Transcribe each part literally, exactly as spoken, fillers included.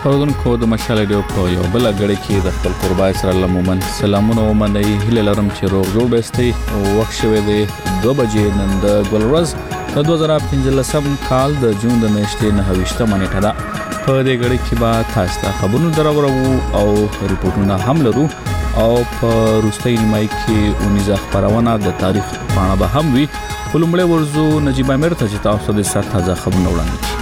اوردونکو د مشال ډیو په یو بل غړي کې د خپل قربای سره لمومن سلامونه ومني هله لرم چې روغ جوړ بستي وخت شوه دی دوه بجې نن د ګلورز د دوه زره پنځلسم کال د جون د میاشتې نه هوښته منېټه ده په دې غړي کې با تاسو ته خبرونه درورو او ریپورتونه هم لرو او په روستۍ نیمای کې اونیزه خبرونه د تاریخ باندې به هم وي ولومړی ورزو نجیب امیر ته چې تاسو د سات تازه خبرونه وړاندې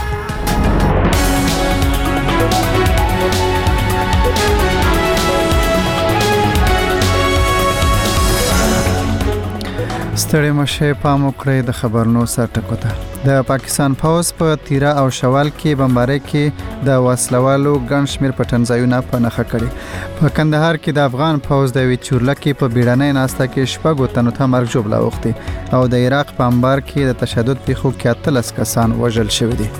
ستړي مشه پام وکړئ د خبرونو سرټکو ته د پاکستان پوز په تیرا او شوال کې بمبارۍ کې د وسلوالو ګڼ شمیر پټنځایونه په نخښه کړي په کندهار کې د افغان پوز د ویچورله کې په بیړنۍ ناسته کې شپږ تنو ته مرګ جوړ لاوختي او د عراق په انبار کې د تشدد پیښو کې اتلس کسان وژل شوي دي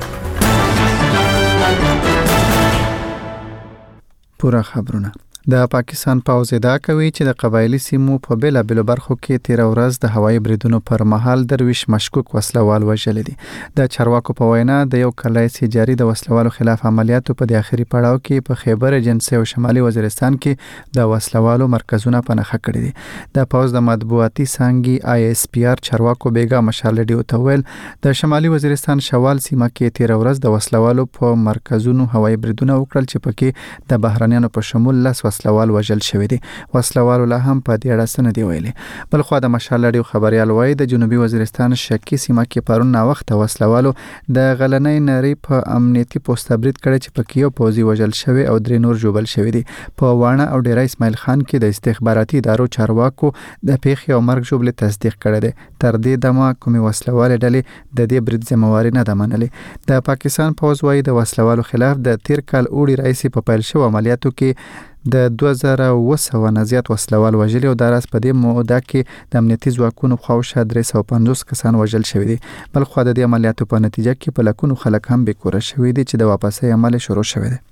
پورا خبرونه د پاکستان پوز ادعا کوي چې د قبایلی سیمو په بیلا بیلو برخو کې تیر ورځ د هوایي بریدونو پر مهال درویش مشکوک وسلوال وژل دي د چارواکو په وینا د یو کلای سي جاري د وسلوالو خلاف عملیاتو په د اخري پړاو کې په خیبر ایجنسي او شمالي وزیرستان کې د وسلوالو مرکزونه په نخښه کړي دي د پوز د مطبوعاتي څنګه آی اس پی آر چارواکو بیګا مشال ډیو تویل د شمالي وزیرستان شوال سیمه کې تیر ورځ د وسلوالو په مرکزونو هوایي بریدونه وکړل چې پکې د بهرانيانو په شمول لس وسلوال وژل شوی دي وسلوال له هم په دې اړه سند دی ویلي بل خو د مشال ډیو خبريال وای د جنوبي وزیرستان شکی سیمه کې پرون نا وخت وسلوالو د غلنۍ نری په امنیتي پوسټ تبرید کړي چې پکې یو پوزي وژل شوی او درې نور جوبل شوی دي په وانه او ډیر اسماعیل خان کې د استخباراتي ادارو چارواکو د پیښې او مرګ جوبل تصدیق کړي دي تر دې دمه کومي وسلوال ډلې د دې برید ذمہواری نه ده منلې د پاکستان پوز وای د وسلوالو خلاف د تیر کال اوړي رئیس په پیل شو عملیاتو کې د دوه زره اوه سوه نه زیات وسلوال وژلي او د راس په دې موده کې د امنیتي ځواکونو خواوشا درې سوه پنځوس کسان وژل شوي دي بل خو د دې عملیاتو په نتیجه کې په لکونو خلک هم بیکوره شوي دي چې د واپسۍ عمل شروع شوی دی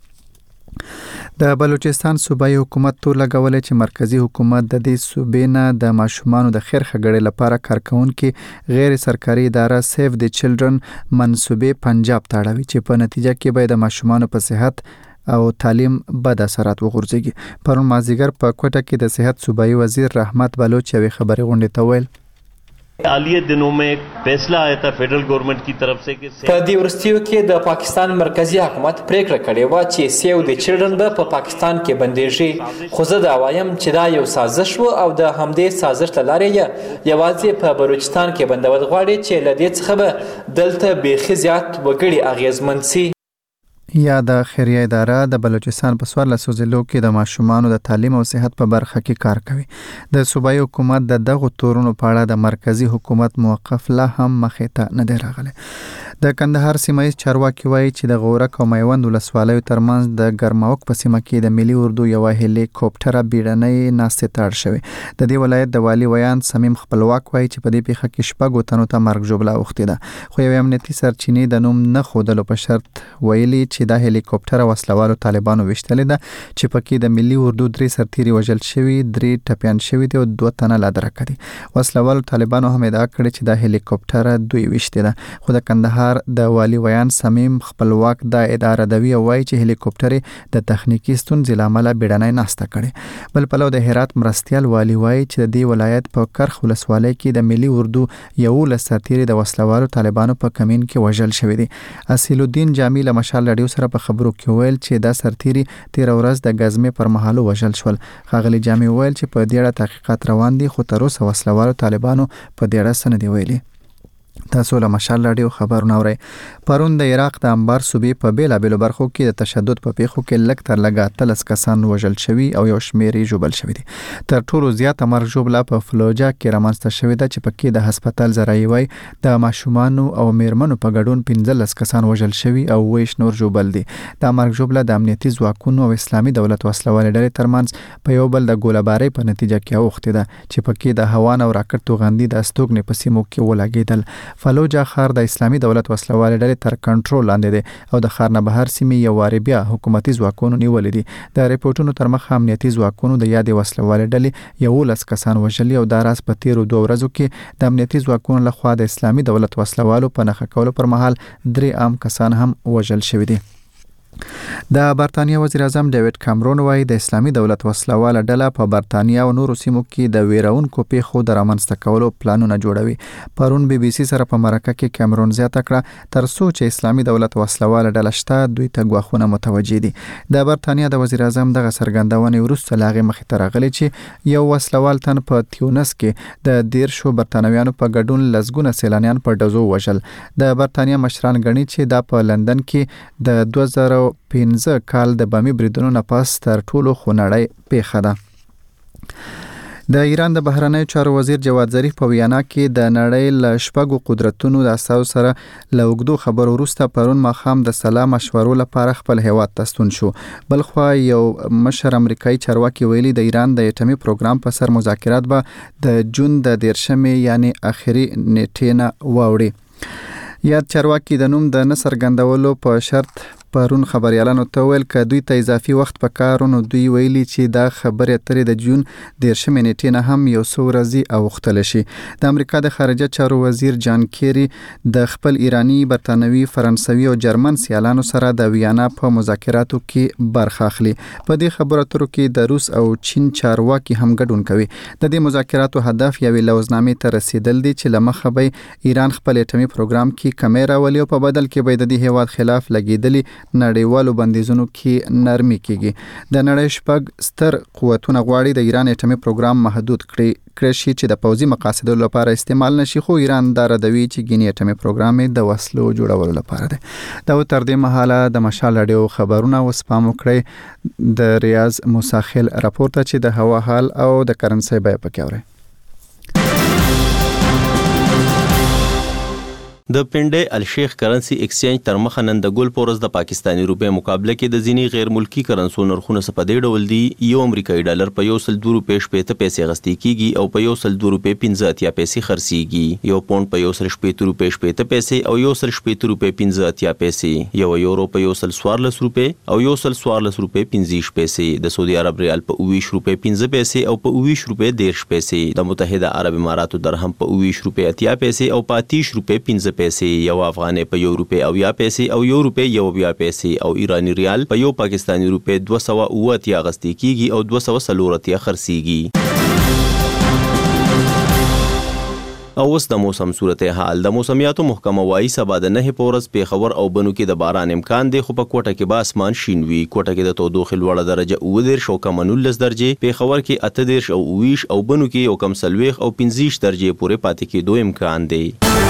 د بلوچستان صوبایي حکومت تور لګولې چې مرکزی حکومت د دې صوبې نه د ماشومانو د خیر ښګړې لپاره کارکونکو غیر سرکاري اداره سیف د چلډرن منسوبې پنجاب ته اړوي چې په نتیجه کې به د ماشومانو په صحت او تعلیم بد اثرات وغورځي پرون مازیګر په کوټه کې د صحت صوبایي وزیر رحمت بلوچ یوې خبري غونډې ته ویل حالیہ دنوں میں ایک فیصلہ آیا تھا فیڈرل گورنمنٹ کی طرف سے کہ په دې ورستیو کې د پاکستان مرکزی حکومت پریکړه کړې و چې سیو د چلډرن به په پاکستان کې بندېږي خو زه دا وایم چې دا یو سازش و او د همدې سازش له لارې یوازې په بلوچستان کې بندول غواړي چې له دې څخه به دلته بیخي زیات وګړي اغیزمن سي یا د خیریه اداره د بلوچستان په سوار لسوزلو کې د ماشومانو د تعلیم او صحت په برخه کې کار کوي د صوبایي حکومت د دغه تورونو په اړه د مرکزی حکومت موقف لا هم مخې ته نه دی راغلی د کندهار سیمایي چارواکي وایي چې د غورک او میوند ولسوالیو ترمنځ د ګرماوک په سیمه کې د ملي اردو یو هلیکوپټر بیړنۍ ناستې تړل شوی د دې ولایت د والی ویان سمیم خپلواک وایي چې په دې پیښه کې شپږ تنو ته مرګ جوړه اوختي ده خو یو امنیتي سرچینې د نوم نه خودلو په شرط ویلي چې د هلیکوپټر وسلوالو طالبانو وشتل ده چې پکې د ملي اردو درې سرتيري وژل شوی درې ټپيان شوی دي او دوه تنه لا درک دي وسلوالو طالبانو هم ادعا کړې چې د هلیکوپټر دوی وشته ده خو د کندهار د والی ویان سمیم خپلواک د اداره دوی وایي چې هلیکوپټر د تخنیکی ستونزې لامل بیړنۍ ناسته کړي بل پلو د هرات مرستيال والی وایي چې د دې ولایت په کرخ ولسوالۍ کې د ملي اردو یو لسرتيري د وسلوالو طالبانو په کمین کې وژل شوی دي اصیل الدین جامی له مشال رادیو سره په خبرو کې ویل چې دا سرتيري تیر ورځ د غزمه پر مهالو وژل شول خاغلی جامی ویل چې په دې اړه تحقیقات روان دي خو تر اوسه وسلوالو طالبانو په دې اړه سند ویلي تاسو له مشال رادیو خبرونه اورئ پرون د عراق د انبار صوبې په بیلا بیلو برخو کې د تشدد په پیښو کې لږ تر لږه اتلس کسان وژل شوي او یو شمېر یې ژوبل شوي دي تر ټولو زیاته مرګ ژوبله په فلوجا کې رامنځته شوې ده چې پکې د هسپتال زراعي وای د ماشومانو او میرمنو په ګډون پنځلس کسان وژل شوي او ویش نور ژوبل دي د مرګ ژوبله د امنیتي ځواکونو او اسلامي دولت وسلوالې ډلې ترمنځ په یو بل د ګولبارۍ په نتیجه کې اوختې ده چې پکې د هوان او راکټ توغندي د استوګنې په سیمو کې ولګېدل فلوجا خار د اسلامي دولت وسلوال ډلې تر کنټرول لاندې دي او د خار نه بهر سیمې یو واری بیا حکومتي ځواکونو نیولې دي د ریپورتونو تر مخه امنیتي ځواکونو د یادې وسلوال ډلې یو لس کسان وژلي او د راس په تیرو دوه ورځو کې د امنیتي ځواکونو لخوا د اسلامي دولت وسلوالو په نښه کولو پر مهال درې عام کسان هم وژل شوي دي د برتانیا وزیر اعظم ډیوډ کامرون وایي د اسلامي دولت وسلواله ډله په برتانیا او نورو سیمو کې د ویرونکو پیښو د رامنځته کولو پلانونه جوړوي. پرون بي بي سي سره په مرکه کې کامرون زیاته کړه تر څو چې اسلامي دولت وسلواله ډله شته دوی ته غواخونه متوجي دي. د برتانیا د وزیر اعظم دغه څرګندونې وروسته لاغې مخې ته راغلي چې یو وسلوال تن په تیونس کې د دیرشو برتانویانو په ګډون لسګونه سیلانیان په ډزو وژل. د برتانیا مشران غني چې دا په لندن کې د دوه زره پنځه کال د بامي بریدونو نه پس تر ټولو خونړۍ پیښه ده. د ایران د بهرنیو چارو وزیر جواد ظریف په ویانا کې د نړۍ له شپږو قدرتونو د اساس سره له اوږدو خبرو وروسته پرون ماښام د سلا مشورو لپاره خپل هیواد ته ستون شو. بلخوا یو مشر امریکایي چارواکي ویلي د ایران د اټومي پروګرام په سر مذاکرات به د جون د دیرشمې یعنی اخري نیټې نه واوړي. یاد چارواکي د نوم د نه څرګندولو په شرط پرون خبريالانو ته ویل ک دوی ته اضافي وخت پکارو نو دوی ویلي چې دا خبره اترې د جون دیرشمې نیټې نه هم یو څو ورځې اوختل شي. د امریکا د خارجه چارو وزیر جان کیری د خپل ایرانی، برتانوي، فرانسوي او جرمن سیالانو سره د ویانا په مذاکراتو کې برخه اخلي. په دې خبرو اترو کې د روس او چین چارواکي هم ګډون کوي. د دې مذاکراتو هدف یوې لوزنامې ته رسیدل دي چې لمخه به ایران خپل اټومي پروګرام کې کمې راولي او په بدل کې به د دې هیواد خلاف لګیدلي نړیوالو بندیزونو کې نرمي کیږي. د نړۍ شپږ ستر قوتونه غواړي د ایران اټومي پروګرام محدود کړي کړي شي چې د پوځي مقاصدو لپاره استعمال نشي، خو ایران دا ردوي چې ګینی اټومي پروګرام د وسلو جوړولو لپاره دی. دا تر دې مهاله د مشال رادیو خبرونه وسپام وکړي د ریاض مساخل راپورته چې د هوا حال او د کرنسي بیه پکې اوري. د پنډې الشیخ کرنسی ایکسچینج تر مخه نن د ګل پورز د پاکستانی روپې مقابله کې د ځینی غیر ملکی کرنسو نرخونه په دې ډول دي. یو امریکایي ډالر په یو سل دوه روپې شپږ پیسې غستې کیږي او په یو سل دوه روپې پنځه اتیا پیسې خرڅيږي. یو پاوند په یو سل شپږ روپې شپږ پیسې او یو سل شپږ روپې پنځه اتیا پیسې. یو یورو په یو سل څوارلس روپې او یو سل څوارلس روپې پنځه پیسې. د سعودي عرب ریال په اووه روپې پنځه پیسې او په اووه روپې ډیر پیسې. د متحده عرب اماراتو درهم په اووه روپې اتیا پیسې او په اتیش روپې پنځه پیسې. یو افغاني په یو روپې او یا پیسې او یو روپې یو بیا پیسې او ایرانی ریال په یو پاکستانی روپې دوه سوه اووه اتیا غستې کیږي او دوه سوه څلور اتیا خرڅيږي. او اوس د موسم صورتحال. د موسمیاتو محکمه وايي سبا د نه پورز پیښور او بنو کې د باران امکان دی، خو په کوټه کې به اسمان شین وي. کوټه کې د تودوخې لوړه درجه اووه دېرش او کمه نولس درجې، پیښور کې اته دېرش او اوویش او بنو کې یو کم څلوېښت او پنځه ویشت درجې پورې پاتې کېدو امکان دی.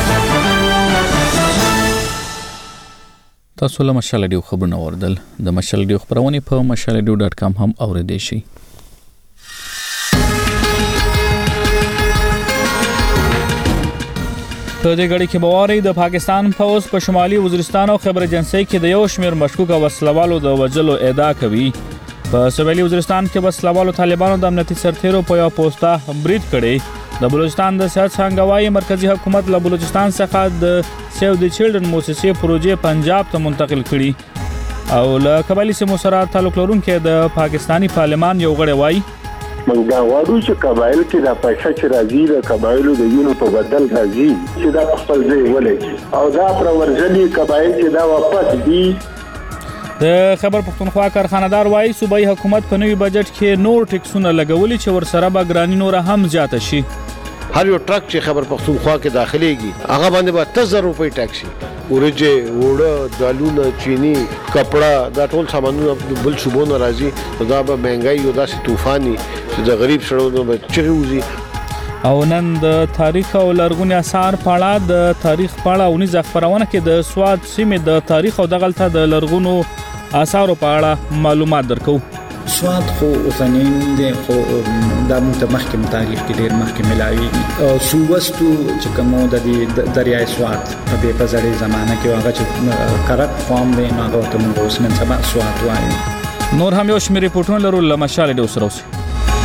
تاسو له مشال رادیو خبرونه اوریدل. د مشال رادیو خبرونه په مشال رادیو ډاټ کام هم اوریدئ شئ. په دې غړي کې بواري د پاکستان پوز په شمالي وزیرستان او خیبر ایجنسی کې د یو شمیر مشکوک وسلوالو د وجلو ادعا کوي. په سویلي وزیرستان کې وسلوالو طالبانو د امنیتي سرتیرو په یو پوسټه برید کړی. د بلوچستان د سیاست څنګهوای مرکزی حکومت له بلوچستان څخه د سیو د چلډرن موسسې پروژې پنجاب ته منتقل کړي او له قبایلی سیمو سره تعلق لرونکي د پاکستانی پارلمان یو غړی وایي موږ دا وایو چې قبایل کې د پیسې چې راځي د قبایلو د یونو په بدل راځي چې دا خپل ځای ولې او دا پر ورځلي قبایل چې دا واپس دي. د خبر پښتونخوا کارخانه‌دار وایي صوبایي حکومت په نوي بجټ کې نور ټیکسونه لګولي چې ورسره به ګرانی نور هم زیاته شي. هر یو ټرک چې خبر پښتونخوا کې داخليږي هغه باندې به اته زره روپۍ ټیکس وي. ورجه، وړه، دالونه، چینی، کپڑا دا ټول سامانونه بل صوبو نه راځي. دا به مهنګای او داسې طوفاني چې د غریب شړو به چغې وځي. او نن د تاریخ او لرغونی اثار په اړه د تاریخ په اړه ونیزه خبرونه کې د سواد سیمې د تاریخ او دغلطه د لرغونو اثارو په اړه معلومات درکو. سواد خو اوسنین دی خو د متمخکم تاریخ کې ډیر مخکې ملاوي او سووستو چې کومه د دریای سواد په دې په ځړې زمانه کې هغه چې کرک فارم دی نو هغه ته موږ اوس نن سبا سواد وایو. نور هم یو شمېر ریپورټونه لرو له مشال ډیو سره اوسئ.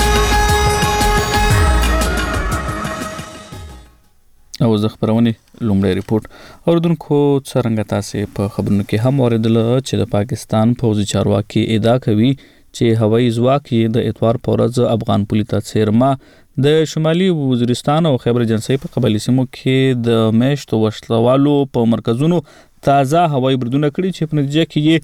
او زه خبرونه لومړی ریپورت اوردونکو څرنګه تاسو په خبرونو کې هم اوریدل چې د پاکستان پوځي چارواکي ادعا کوي چې هوایي ځواک یې د اتوار په ورځ افغان پولي ته څیرما د شمالي وزیرستان او خیبر ایجنسی په قبایلی سیمو کې د میشتو وسلوالو په مرکزونو تازه هوایي بریدونه کړي چې په نتیجه کې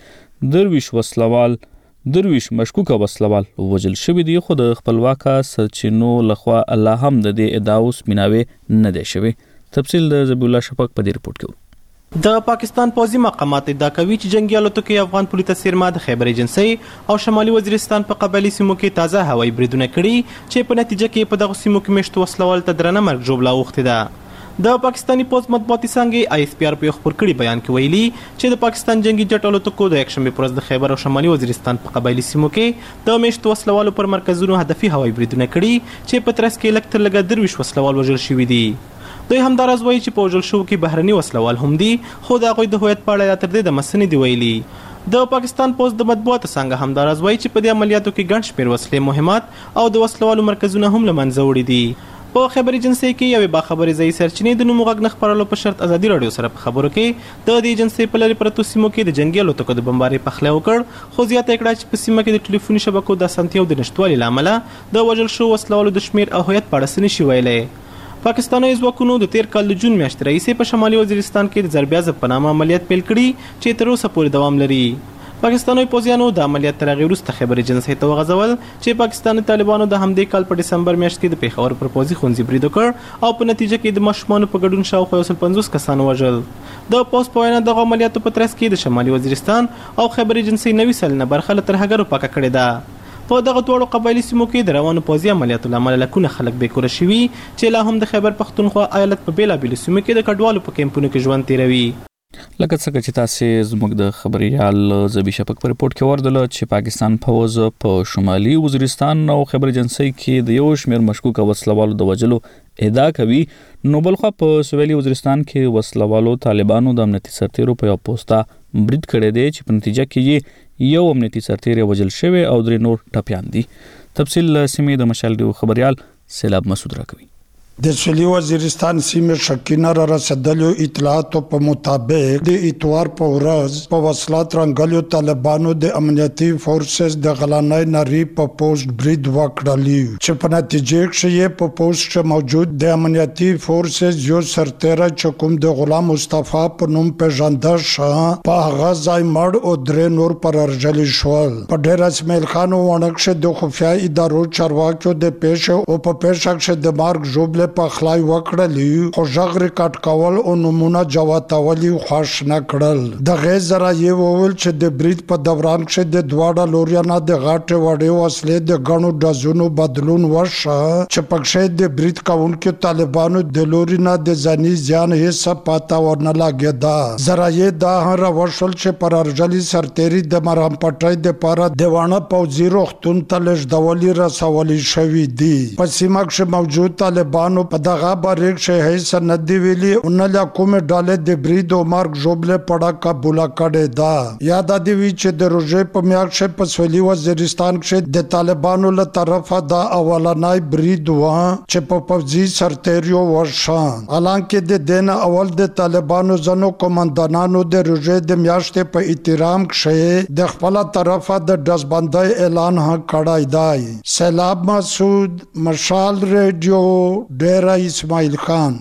درویش وسلوال درویش مشکوکه وسلوال وژل شوی دی، خو د خپلواکه سرچینو لخوا الله هم د دې ادعاو سپیناوي نه دی شوی. تفصیل د ذبیح الله شفق په دې رپورت کې. د پاکستان پوځي مقامات ادعا کوي چې جنگي الوتکې افغان پولي څیرما د خیبر ایجنسۍ او شمالي وزیرستان په قبایلي سیمو کې تازه هوایي بریدونه کړي چې په نتیجه کې په دغه سیمو کې مشت وسلوال ته درنه مرګ ژوبله اوښتې ده. د پاکستاني پوځ مطبوعاتي څانګې آی اس پی آر په خبر کړي بیان کې ویلي چې د پاکستان جنگي جټ الوتکو د یکشنبه پر ورځ د خیبر او شمالي وزیرستان په قبایلي سیمو کې د مشت وسلوالو پر مرکزونو هدفي هوایي بریدونه کړي چې په ترڅ کې لږ تر لږه درویش وسلوال وژل شوي دي. دوی همداراز وایي چې په وژل شوو کې بهرني وسلوال هم دي، خو د هغوی د هویت په اړه تر دې د مسنې دی ویلي. د پاکستان پوځ د مطبوعاتو څنګه همداراز وایي چې په دې عملیاتو کې ګڼ شمېر وسلې مهمات او د وسلوالو مرکزونه هم له منځه وړي دي. په خبري ایجنسۍ کې یوې باخبرې ځایي سرچینې د نومو غږ نه خپرولو په شرط ازادي راډیو سره په خبرو کې د دې ایجنسۍ په لرې پرتو سیمو کې د جنګي الوتکو د بمبارۍ پخلی وکړ، خو زیاته کړه چې په سیمه کې د ټلیفوني شبکو د اسانتیاو د نشتوالي له امله د وژل شوو وسلوالو د شمېر او هویت په اړه څه نشي ویلی. پاکستاني ځواکونو د تیر کال د جون میاشتې راهیسې په شمالي وزیرستان کې د ضربیازب په نامه عملیات پیل کړي چې تر اوسه پورې دوام لري. پاکستاني پوځیانو د عملیات تر هغې وروسته خیبر ایجنسۍ ته وغځول چې پاکستاني طالبانو د همدې کال په ډسمبر میاشت کې د پېښور پر پوځي ښوونځي برید وکړ او په نتیجه کې د ماشومانو په ګډون شاوخوا یو سل پنځوس کسان وژل. د پوځ په وینا دغه عملیاتو په ترڅ کې د شمالي وزیرستان او خیبر ایجنسۍ نوي سلنه برخه له ترهګرو پاکه کړې ده. په دغه دواړو قبایلي سیمو کې د روانو پوځي عملیاتو له امله لکونه خلک بېکوره شوي چې لا هم د خیبر پښتونخوا ایالت په بېلابېلو سیمو کې د کډوالو په کیمپونو کې ژوند تېروي. لکه څنګه چې تاسې زموږ د خبريال ذبیح شفق په رپورت کې وردله چې پاکستان پوځ په شمالي وزیرستان او خیبر ایجنسۍ کې د یو شمېر مشکوکه وسلوالو د وژلو ادعا کوي، نو بلخوا په سویلي وزیرستان کې وسلوالو طالبانو د امنیتي سرتیرو په یو پوسټه برید کړی دی چې په نتیجه کې یو امنیتي سرتیر وژل شوی او درې نور ټپیان دي. تفصیل سیمې د مشال ډیو خبريال سیلاب مسعود راکوي. د سویلي وزیرستان سیمې شکینه را رسیدلو اطلاعاتو په مطابق د اتوار په ورځ په وسلات رنګلو طالبانو د امنیتي فورسز د غلانای نری په پوسټ برید وکړلی چې په نتیجه کې په پوسټ کې موجود د امنیتي فورسز یو سرتیر چې کوم د غلام مصطفی په نوم پیژنده شو په هغه ځای مړ او درې نور پر ارجل شول. په ډیر اسماعیل خان ونکشه د خفیا ادارو چارواکو د پیښه او په پیښه کې د مارګ جوبل په خلای وکړلی، خو ژغ ریکارډ کول او نمونه جواتولی خوښ نه کړل. د غیر ذرایع وویل چې د برید په دوران کې د دواړه لوريانو د غاټې وړې وسلې د غنو ډزونو بدلون وشو چې پکښې د برید کوونکو طالبانو د لوريانو د ځاني ځان هیڅ پاته ورنه لګیدا. ذرایع دا هر وشول چې پر ارجلي سرتيري د مرام پټای د پاره دیوانه پوځي روغتون ته لږدولي رسولي شوی دی. په سیمه کې موجود طالبان نو په دغه باریک شي هیڅ نه دی ویلي ان له کومه ډالې د برید او مارګ جوبله پړه قبول کړي دا. یاد دی وی چې د روزې په میاشت په سویلي وزیرستان کې د طالبانو له طرفه دا اولنای برید و چې په پوځي سرتیریو ورشه. حالانکه د دین اول د طالبانو زنو کمانډانانو د روزې د میاشت په احترام کې د خپل طرفه د دزبندۍ اعلان هم کړای دی. سیلاب مسعود، مشال ریډیو، ډیره اسماعیل خان.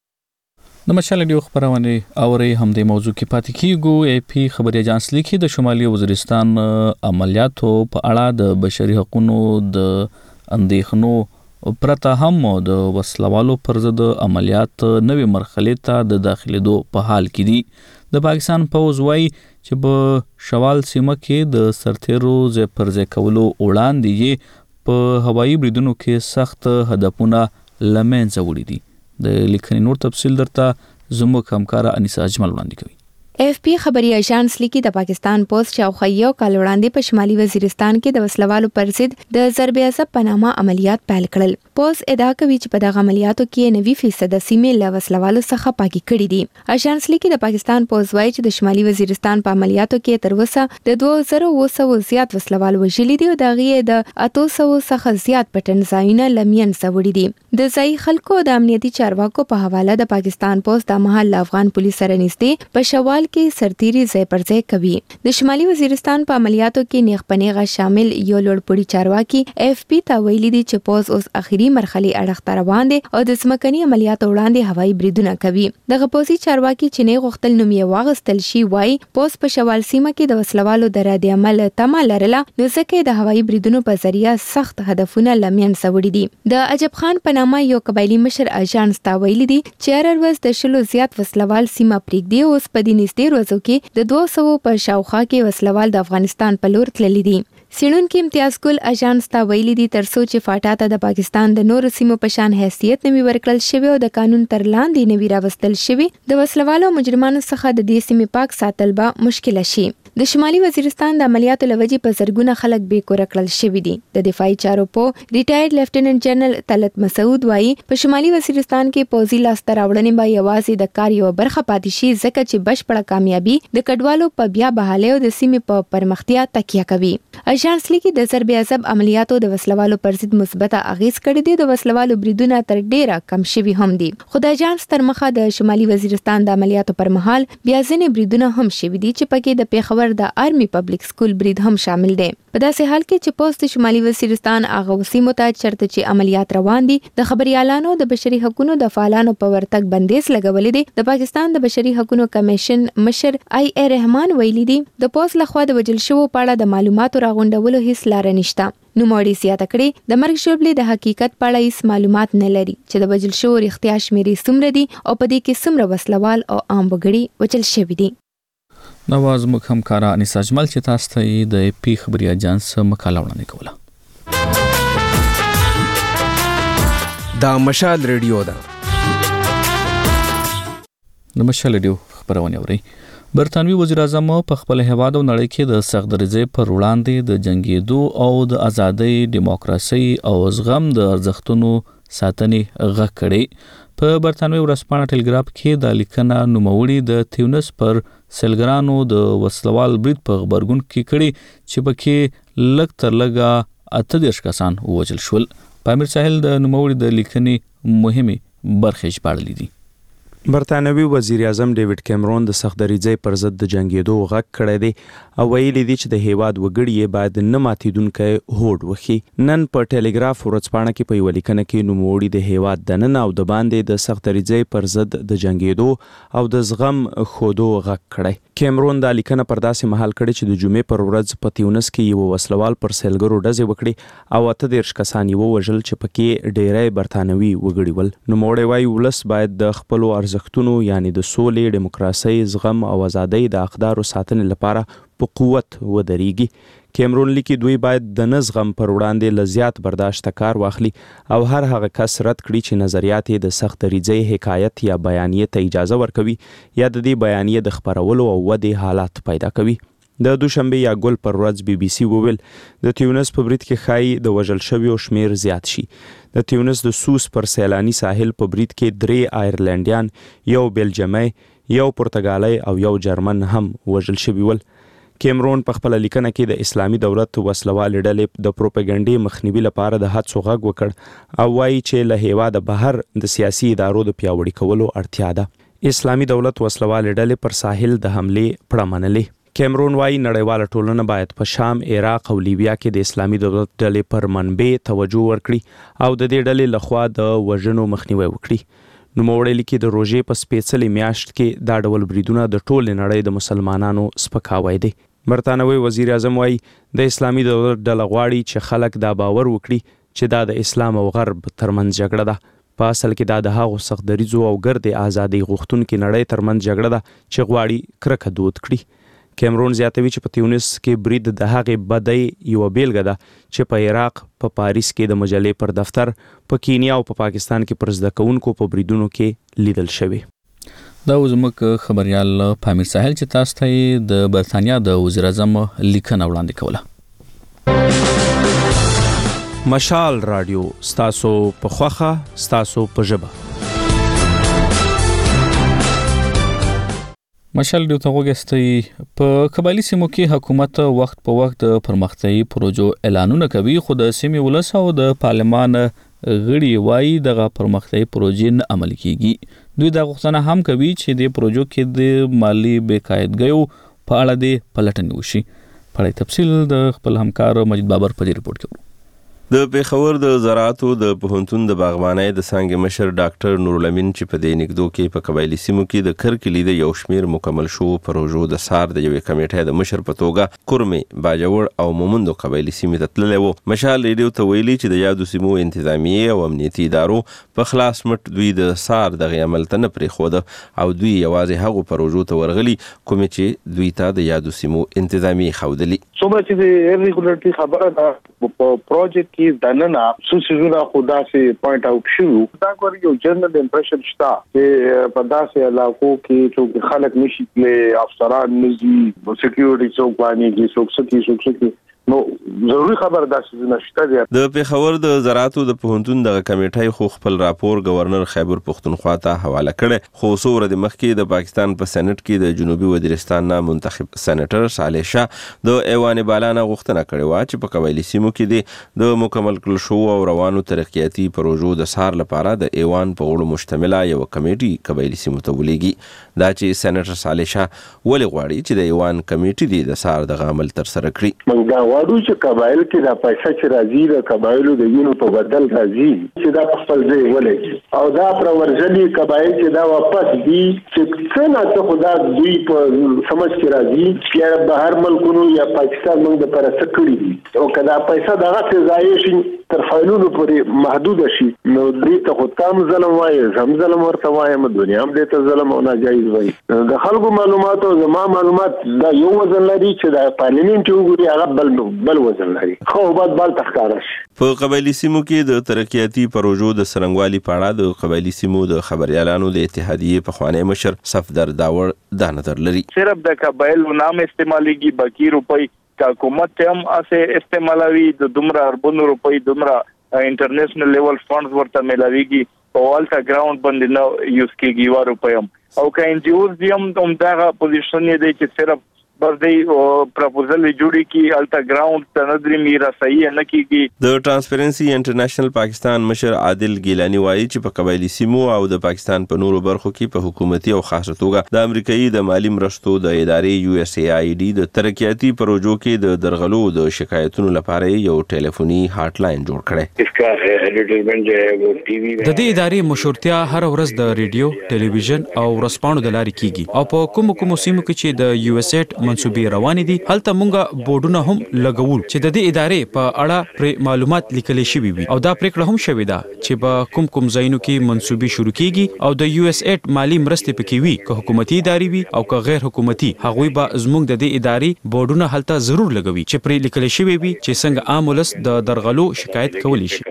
د مشال ډیو خبرونه اوري هم د موضوع کې پاتې کیږو. ای پی خبري اجانس لیکي د شمالي وزیرستان عملیاتو په اړه د بشري حقوقو د اندېښنو پرته هم د وسلوالو پر ضد عملیات نوې مرحله ته د داخليدو په حال کې دي. د پاکستان پوځ وايي چې په شوال سیمه کې د سرتیرو ځای پر ځای کولو وړاندې په هوایي بریدونو کې سخت هدفونه لمنځه وړي دي. د لیکنې نور تفصیل درته زموږ همکار انیسا اجمل وړاندې کوي. اف پی خبري اژانس لیکي د پاکستان پوسټ شاوخوا یو کال وړاندې په شمالي وزیرستان کې د وسلوالو پر ضد د ضرب عصب په نامه عملیات پیل کړل. پوسټ ادعا کوي چې په دغه عملیاتو کې نوي فیصد سیمې له وسلوالو څخه پاکي کړي دي. اژانس لیکي د پاکستان پوسټ وایي چې د شمالي وزیرستان په عملیاتو کې تر اوسه د دوه زره اوه سوه زیات وسلوال وژلي دي او د هغې د اته سوه څخه زیات پټن ځایونه له منځه وړي دي. د ځایي خلکو د امنیتي چارواکو په حواله د پاکستان پوسټ د مهال افغان پولیس سره نږدې په شوال حال کې سرتيري ځای پر ځای کوي. د شمالي وزیرستان په عملیاتو کې نیغ پنیغه شامل یو لوړپوړي چارواکي اف پی ته ویلي دي چې پوز اوس اخیری مرحله اړخ روان دي او د ځمکني عملیاتو وړاندې هوایي بریدونه کوي. دغه پوزي چارواکي چې نه غوښتل نوم یې واغستل شي وایي پوز په شوال سیمه کې د وسلوالو د رد عمل تمه لرله نو ځکه د هوایي بریدونو په ذریعہ سخت هدفونه لمن سوړي دي. د عجب خان په نامه یو قبایلی مشر اژانس ته ویلي دي چې هر ورځ د شلو زیات وسلوال سیمه پریږدي. اوس په دې نږدې ورځو کې د دوه سوو په شاوخوا کې وسلوال د افغانستان په لور تللي دي. سیړونکو امتیاز ګل اژانس ته ویلي دي ترڅو چې فاټا ته د پاکستان د نورو سیمو په شان حیثیت نوي ورکړل شوی او د قانون تر لاندې نوي راوستل شوی د وسلوالو مجرمانو څخه د دې سیمې پاک ساتل به مشکل شي. د شمالي وزیرستان د عملیاتو لوجې په زرګونه خلک بې کوره کړل شوي دي. د دفاعي چارو په ریټایرډ لیفټیننټ جنرال طلعت مسعود وایي په شمالي وزیرستان کې پوځي لاسته راوړنې به یوازې د کار یو برخه پاتې شي ځکه چې بشپړه کامیابي د کډوالو په بیا بحالۍ او د سیمې په پرمختیا تکیه کوي. اژانس لیکي د ضرب عصب عملیاتو د وسلوالو پر ضد مثبته اغیز کړی دی. د وسلوالو بریدونه تر ډیره کم شوي هم دي. خو د اژانس تر مخه د شمالي وزیرستان د عملیاتو پر مهال بیا ځینې بریدونه هم شوي دي چې پکې د پیښور د آرمي پبلک سکول برید هم شامل دی. په داسې حال کې چې پوسټ شمالي وزیرستان هغه سیمو ته چرته چې عملیات روان دي د خبريالانو د بشري حقوقو د فعالانو په ورتګ بندیز لګولې دي. د پاکستان د بشري حقوقو کمیشن مشر آی ای رحمان ویلي دي د پوسټ لخوا د وجل شوو په اړه د معلوماتو راغونډولو هیڅ لار نشته. نوموړي زیاته کړې د مرګ ژوبلې د حقیقت په اړه هیڅ معلومات نه لري چې د وجل شوو رښتیا شمیرې څومره دي او په دې کې څومره وسلوال او عام وګړي وجل شوي دي. نواز موږ همکارا انیس اجمل چې تاسو ته د پی خبري اجانس مقاله وړاندې کوله. دا مشال ریډیو ده. د مشال ریډیو خبرونه اوري. برتانوي وزیر اعظم په خپل هیواد او نړۍ کې د سخت درجه پر وړاندې د جنگیدو او د ازادۍ، دیموکراسي او زغم د ارزښتونو ساتنې غږ کړي. په برتانوي ورځپاڼه ټلګراف کې د لیکنه نوموړي د تیونس پر سلګرانو د وسلوال برید په خبرګون کې کړي چې پکې لږ تر لږه اته دېرش کسان ووژل شول. پامیر ساحل د نوموړي د لیکنې مهمه برخې ژباړلې دي. برتانوي وزیر اعظم ډیوډ کیمرون د سخت دریځۍ پر ضد د جنگیدو غږ کړی دی او ویلي دی چې د هیواد وګړي باید نه ماتیدونکي هوډ وکړي. نن په ټلګراف ورځپاڼه کې په یو لیکنه کې نوموړي د هیواد د نن او د باندې د سخت دریځۍ پر ضد د جنگیدو او د زغم خودو غږ کړی. کیمرون دا لیکنه پر داسې مهال کړي چې د جمعې پر ورځ په تیونس کې یو وسلوال پر سیلګرو ډزې وکړي او اته دېرش کسان یې ووژل چې پکې ډیری برتانوي وګړي ول. نوموړي وایي ولس باید د خپلو ارزښتونو یعنی د سولې، دیموکراسي، زغم او ازادۍ د اقدارو ساتنې لپاره په قوت ودرېږي. کیمرون لیکي دوی باید د نزغم پر وړاندې لزیات برداشت کار واخلي او هر هغه کس رد کړي چې نظریات د سخت دریځۍ حکایت یا بیانیه ته اجازه ورکوي یا د دې بیانیه د خبرولو او ودې حالات پیدا کوي. د دوشنبه یا ګل پر ورځ بي بي سي وویل د تیونس په برید کې ښایي د وژل شویو شمیر زیات شي. د تیونس د سوس پر سیلاني ساحل په برید کې درې آیرلینډیان، یو بیلجیمي، یو پرتګالي او یو جرمن هم وژل شوي ول. کیمرون په خپل لیکنه کې د اسلامي دولت وسلوال ډلې د پروپاګاندا مخنیوي لپاره د هڅو غږ وکړ او وایي چې له هیواده بهر د سیاسي ادارو د پیاوړي کولو اړتیا ده. اسلامي دولت وسلوال ډلې پر ساحل د حمله پړه منلې. کیمرون وایي نړیواله ټولنه باید په شام، عراق او لیبیا کې د اسلامي دولت ډلې پر منبع توجه ورکړي او د دې ډلې لخوا د وژنو مخنیوي وکړي. نوموړي لیکي د روژې په سپېڅلې میاشت کې دا ډول بریدونه د ټولې نړۍ د مسلمانانو سپکاوی دی. برتانوي وزیر اعظم وایي د اسلامي دولت ډله غواړي چې خلک دا باور وکړي چې دا د اسلام او غرب ترمنځ جګړه ده. په اصل کې دا د هغو سخت دریځو او ګردې ازادۍ غوښتونکي نړۍ ترمنځ جګړه ده چې غواړي کرکه دود کړي. کیمرون زیاتوي چې په تیونس کې برید د هغې بدۍ یوه بیلګه ده چې په عراق، په پاریس کې د مجلې پر دفتر، په کینیا او په پاکستان کې پر زده کوونکو په بریدونو کې لیدل شوی. دا زموږ خبريال پامیر ساحل چې تاسو ته د برتانیا د وزیر اعظم لیکنه وړاندې کوله. مشال رادیو ستاسو په خوخه، ستاسو په ژبه. مشال ډیو ته وګستئ. په قبایلی سیمو کې حکومت وخت په وخت د پرمختیايي پروژو اعلانونه کوي خو د سیمې ولس او د پارلمان غړي وایي دغه پرمختیايي پروژې نه عملي کیږي. دوی دا غوښتنه هم کوي چې د پروژو کې د مالی بېقاعدګیو په اړه د پلټنې وشي. په اړه تفصیل د خپل همکار مجید بابر په دې ریپورت کې ورو. د پیښور د زراعتو د پوهنتون د باغبانۍ د څانګې مشر ډاکټر نورالامین چې په دې نږدو کې په قبایلي سیمو کې د کرکلي د یو شمیر مکمل شو پروژو د سار د یوې کمیټې د مشر په توګه کورمې، باجوړ او مومندو قبایلي سیمې ته تللی و. مشال ریډیو ته ویلي چې د یادو سیمو انتظامیې او امنیتي ادارو په خلاص مټ دوی د سار دغه عمل ته نه پرېښوده او دوی یوازې هغو پروژو ته ورغلي کومې چې دوی ته د یادو سیمو انتظامیې ښودلي. څومره چې د ریګولرټي خبره ده په پروجیکټ کې دننه سوسیزونه خدا سي پوینټ اوټ شو دا کوي یو جنرال امپریشن شتا چې په داسې علاقو کې چې خلک نشي تللی، افسران نشي، سکیورټي څوک باندې کې څوک سکی څوک سکی نو ضروري خبر داسې نشته دی. د پیښور د زراعتو د پوهنتون د کمیټې خو خپل راپور گورنر خیبر پختونخوا ته حواله کړي، خو څو ورځې مخکې د پاکستان په سېنات کې د جنوبي وزیرستان نه منتخب سېنیټر صالح شاه د ایوان بالا نه غوښتنه کړې و چې په قبایلي سیمو کې د مکمل کړل شو او روانو ترقیاتي پروژو د سار لپاره د ایوان په غړو مشتمله یو کمیټي قبایلي سیمو ته ولېږي. دا چې سېنیټر صالح شاه ولې غواړي چې د ایوان کمیټي د سار د عمل تر سره کړي. واړو چې قبایل کې دا پیسې چې راځي د قبایلو د وینو په بدل راځي چې دا خپل ځای ولې او دا پرورځلي قبایل چې دا واپس دي چې څنګه ته خدا دوی په سمجھ کې راځي چې بهر ملکونو یا پاکستان موږ د پر سکړي دي او کدا پیسې دغه څه ځای شي تر فایلونو پورې محدود شي نو دوی ته خو تام ظلم وایي، زم ظلم ورته وایم، دنیا هم دې ته ظلم او ناجایز وایي. د خلکو معلومات او زما معلومات دا یو وزن لري چې د پارلیمنت وګوري هغه بل بل وزن لري خو بعد بل تخکاره شي. په قبایلي سیمو کې د ترقیاتي پروژو د سرنګوالي په اړه د قبایلي سیمو د خبريالانو د اتحادیې په خوانی مشر صفدر داور دا نظر لري. صرف د قبایلو نام استعماليږي، باقي روپۍ حکومت هم اسه استعمالوي، د دومره اربونو روپۍ دومره انټرنیشنل لیول فندز ورته ملاويږي او الټا ګراوند باندې نو یوز کیږي و روپۍ هم او که ان جی اوز دیم هم دا پوزیشن دی چې صرف بس دی پروپوزل جوړی کی الټا ګراوند تندري میرا صحیح نه کیږي. د ترانسپیرنسي انټرنیشنل پاکستان مشر عادل ګیلانی وایي چې په قبایلي سیمو او د پاکستان په نورو برخو کې په حکومتي او خاصه توګه د امریکایي د مالی مرستو د ادارې یو اس ای آی ډي د ترقیاتي پروژو کې د درغلو د شکایتونو لپاره یو ټلیفوني هاټ لاین جوړ کړي. د دې ادارې مشورتیا هر ورځ د ریډیو، ټلویزیون او ورځپاڼو د لارې کیږي او په کوم کوم سیمو کې چې د یو اس ایټ منسوبې روانې دي هلته مونږه بورډونه هم لګول چې د دې ادارې په اړه پر معلومات لیکل شوي وي او دا پریکړه هم شوې ده چې په کوم کوم ځایونو کې منسوبې شروع کیږي او د یو اس ایټ مالی مرستې پکې وي، که حکومتي ادارې وي او که غیر حکومتي، هغوی به زموږ د دې ادارې بورډونه هلته ضرور لګوي چې پر لیکل شوي وي چې څنګه عام ولس د درغلو شکایت کولی شي.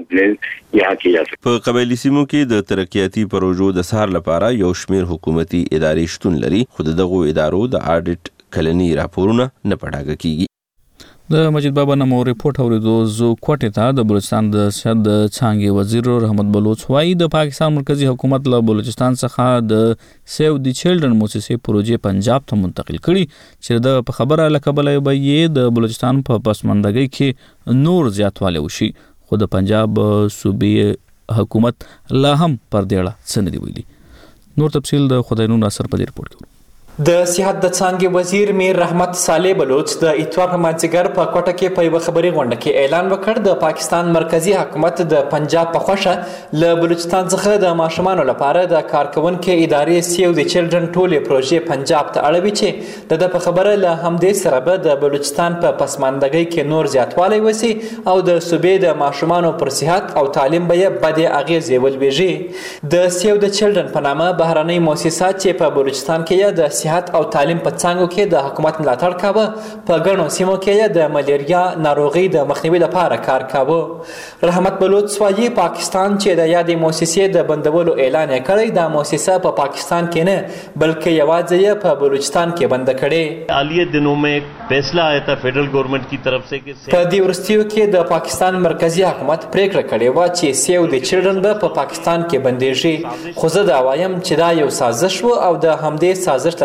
په قبایلي سیمو کې د ترقیاتي پروژو د سار لپاره یو شمیر حکومتي ادارې شتون لري، خو دغه ادارو د اډیټ کلنی راپورونه نه پټاګه کیږي. د مجید بابا نمو ریپورت اوریدو زو کوټه ته د بلوچستان د سیاست د څانګې وزیر رحمت بلوچ وايي د پاکستان مرکزی حکومت له بلوچستان څخه د سیو دی چلډرن موسسې پروژې پنجاب ته منتقل کړي چې د په خبره لکبلې به یې د بلوچستان په پسماندګۍ کې نور زیاتواله وشي، خو د پنجاب صوبې حکومت لا هم پر دې اړه څه نه دی ویلي. نور تفصیل د خدای نور ناصر په ریپورت کې. د صحت د څانګې وزیر میر رحمت صالح بلوچ د اتوار په مازیګر په کوټه کې په یو خبري غونډه کې اعلان وکړ د پاکستان مرکزی حکومت د پنجاب په خوښه له بلوچستان څخه د ماشومانو لپاره د کارکونکو ادارې سیو د چلډرن ټولې پروژې پنجاب ته اړوي چې د په خبره له همدې سره به د بلوچستان په پسماندګۍ کې نور زیاتوالی وسی او د صوبې د ماشومانو پر صحت او تعلیم به بد اغیزې ولويږي. د سیو د چلډرن په نامه بهرنۍ مؤسسات چې په بلوچستان کې د صحت او تعلیم په څانګو کې د حکومت ملاتړ کاوه، په ګڼو سیمو کې د ملیریا ناروغي د مخنیوي لپاره کار کاوه. رحمت بلوچ وايي پاکستان چې د یادې مؤسسې د بندولو اعلان یې کړی، دا مؤسسه په پاکستان کې نه بلکې یوازې یې په بلوچستان کې بند کړي. حالیہ دنوں میں ایک فیصلہ آیا تھا فیڈرل گورنمنٹ کی طرف سے کہ په دې وروستیو کې د پاکستان مرکزی حکومت پریکړه کړې وه چې سیو د چلډرن به په پاکستان کې بندېږي، خو زه دا وایم چې دا یو سازش و او د همدې سازش له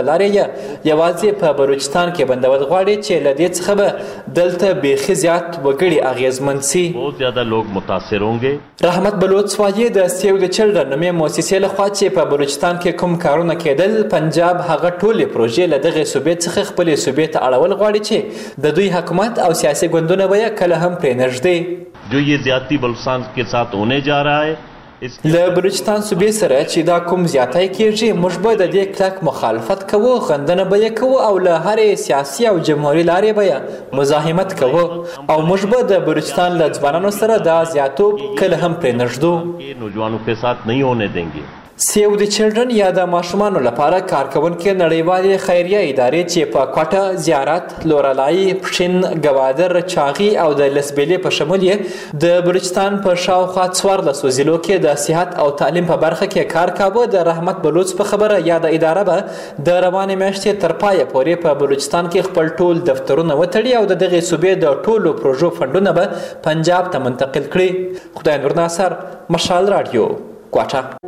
لارې یوازې په بلوچستان کې بندول غواړي چې له دې څخه به دلته بیخي زیات وګړي اغیزمن سي. बहुत ज्यादा लोग मुतासिर होंगे. رحمت بلوچ وایي د سیو د چلډرن نومې مؤسسې لخوا چې په بلوچستان کې کوم کارونه کېدل پنجاب هغه ټولې پروژې له دغه صوبې څخه خپلې صوبې ته اړول غواړي چې د دوی حکومت او سیاسي ګوندونه به کله هم پرې نږدې. जो ये ज्यादती बलूचिस्तान के साथ होने जा रहा है له بلوچستان صوبې سره چې دا کوم زیاتی کېږي موږ به د دې کلک مخالفت کوو، غندنه به یې کوو او له هرې سیاسي او جمهوري لارې به یې مزاحمت کوو او موږ به د بلوچستان له ځوانانو سره دا زیاتوب کله هم پرې نږدو. नौजवानों के साथ नहीं होने देंगे. سیو د چلډرن یا د ماشومانو لپاره کارکونکې نړیوالې خیریه ادارې چې په کوټه، زیارت، لورلای، پښین، ګوادر، چاغي او د لسبیلې په شمول یې د بلوچستان په شاوخوا څوارلسو ضلعو کې د صحت او تعلیم په برخه کې کار کاوه. د رحمت بلوچ په خبره یا د اداره به د روانې میاشتې تر پایه پورې په بلوچستان کې خپل ټول دفترونه وتړي او د دغې صوبې د ټولو پروژو فنډونه به پنجاب ته منتقل کړي. خدای نور ناصر، مشال رادیو، کوټه.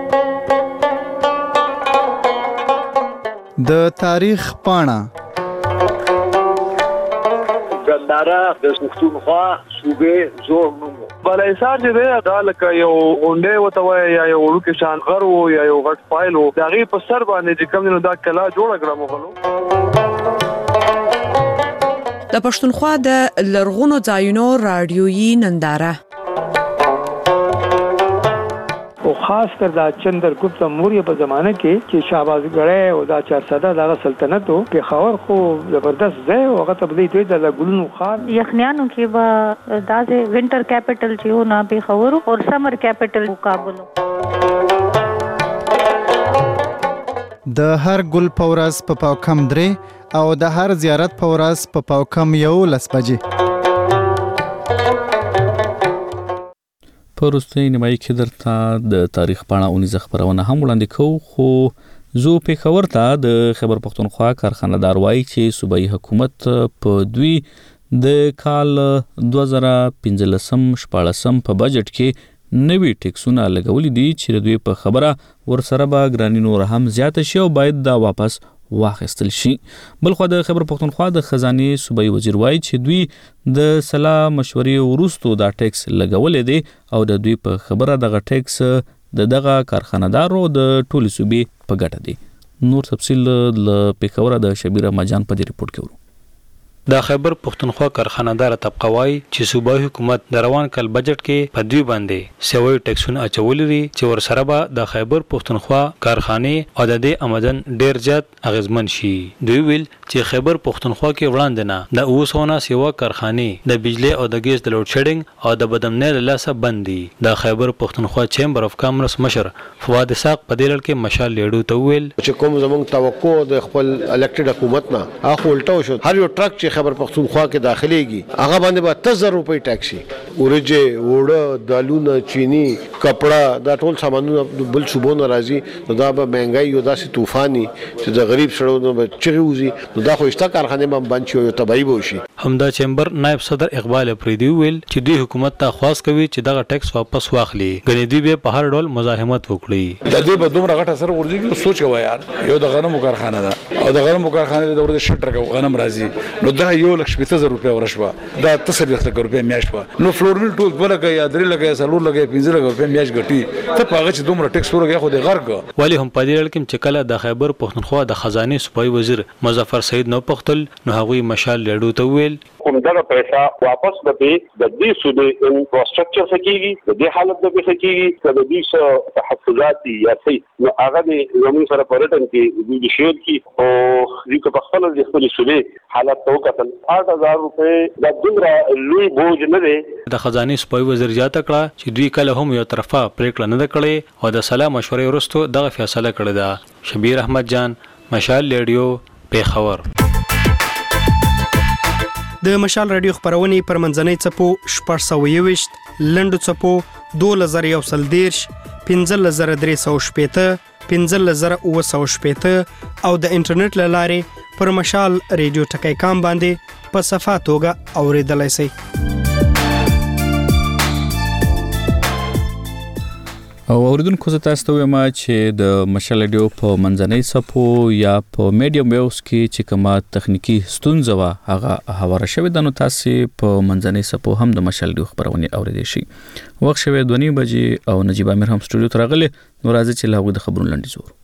د تاریخ پاڼه ګنداره د پښتونخوا صوبې زوړ نوم بلایسار چې دی دا لکه یو غونډې ورته وایي یا یو وړوکی شان غر و یا یو غټ فایل و د هغې په سر باندې چې کوم دی نو دا کلا جوړه کړه مغلو. د پښتونخوا د لرغونو ځایونو رادیويي ننداره او خاص کر دا چندرګپت موریه په زمانه کې چې شهبازګړی او دا چارسده دغه سلطنت او پېښور خو زبردست ځای او هغه ته بدلی دوی د ګلونو خار یخنیانو کې به دا د وینټر کیپټل چې و نه پېښور او سمر کیپټل کابل. د هر ګل پورس په پاو کم درې او د هر زیارت پورس په پاو کم یو لس بجې. په وروستۍ نیمایي کې درته د تاریخ پاڼه اونیزه خبرونه هم وړاندې کوو، خو زه پېښور ته د خیبر پښتونخوا کارخانه‌دار وایي چې صوبایي حکومت په دوی د کال دوه زره پنځلسم شپاړسم په بجټ کې نوي ټیکسونه لګولي دي چې دوی په خبره ورسره به ګراني نور هم زیاته شي او باید دا واپس واخیستل شي. بلخو د خیبر پښتونخوا د خزانې صوبایي وزیر وایي چې دوی د سلا مشورې وروستو دا ټیکس لګولې دي او د دوی په خبره دغه ټیکس د دغه کارخانه‌دارو د ټولې صوبې په ګټه دي. نور تفصیل له پېښوره د شبیر مجان په دې ریپورت کې ورو. د خیبر پښتونخوا کارخانه‌دار طبقه وايي چې صوبایي حکومت د روان کال بجټ کې په دوی باندې سوي ټیکسونه اچولي دي چې ورسره به د خیبر پښتونخوا کارخانه او د دې آمدن ډیر زیات اغیزمن شي. دوی ویل چې خیبر پښتونخوا کې وړاندې نه د اوسونه سیوا کارخانه د بجلی او د ګیس د لوډ شیډینګ او د بدمنۍ له لاسه بند دي. د خیبر پښتونخوا چیمبر اف کامرس مشر فواد اسحاق په دې لړ کې مشال لیډو ته ویل چې کوم زموږ توقع د خپل الکټډ حکومت نه اخو الټو شو. هر یو ټرک چې خبر پښتونخوا کې داخليږي هغه باندې به تزر روپۍ ټاکسي ورجه وړه دالونه چینی کپڑا دا ټول سامانونه بل صوبونه راځي نو دا به مهنګای یو داسې طوفاني چې د غریب سړیو به چغوزي نو دا خو اشتا کارخانه باندې بند شي او تباہي وشي. همدا چیمبر نائب صدر اقبال افریدی ویل چې دوی حکومت ته خواست کوي چې دغه ټیکس واپس واخلي. غنی دوی به په هر ډول مزاحمت وکړي. د دې په دومره غټه سره ورځي سوچ کوي یار یو د غنمو کارخانه ده او د غنمو کارخانه د ورته شټر غنم راځي نو دا یو لک شپږ زره روپیا ورشوا دا تصریح لک روپیا میاشوا نو فلورل ټول ولګي یا درې لګي سلور لګي پنځه لګي روپیا میاش ګټي ته پاغه چې دومره ټیکس ورګي خو د غرق ولی هم پدې لړ کې چې کله د خیبر پښتونخوا د خزانه صوبایي وزیر مظفر سعید نو پختل نو هغوی مشال لیډو ته ویل همدغه پیسې واپس به د دې سودې انفراستراکچر سکیږي د دې حالت به سکیږي چې د دې څه تحفظات یا سي نو هغه د زموږ سره پرېټن کې د شیر کې او د په خپل د خپل سودې حالت تو کتل آठ هزار روپے د دومره لوی بوج نه دی. د خزانه صوبایي وزیر جاته کړه چې دوی کله هم یو طرفه پریکړه نه کړې او د سلا مشورې وروسته دغه فیصله کړې ده. شبیر احمد جان، مشال لیډیو، پېښور. د مشال رادیو خبرونه پر منځنۍ چپو شپږ سوه یوویشت لنډو چپو دوه زره یو سل دیرش پنځه زره درې سوه شپېته پنځه زره اووه سوه شپېته او د انټرنیټ له لارې پر مشال رادیو ټکی کام باندې په صفه توګه اوریدلای شئ. او اوریدونکو زه تاسو ته وایم چې د مشال ریډیو په منځنۍ صفو یا په میډیم ویوز کې چې کومه تخنیکی ستونزه وه هغه هواره شوې ده، نو تاسو په منځنۍ صفو هم د مشال ریډیو خبرونه اوریدئ شي. وخت شوی دوه نیم بجې او نجیب امیر هم سټوډیو ته راغلی، نو راځي چې له هغوی د خبرونو لنډیز وورو.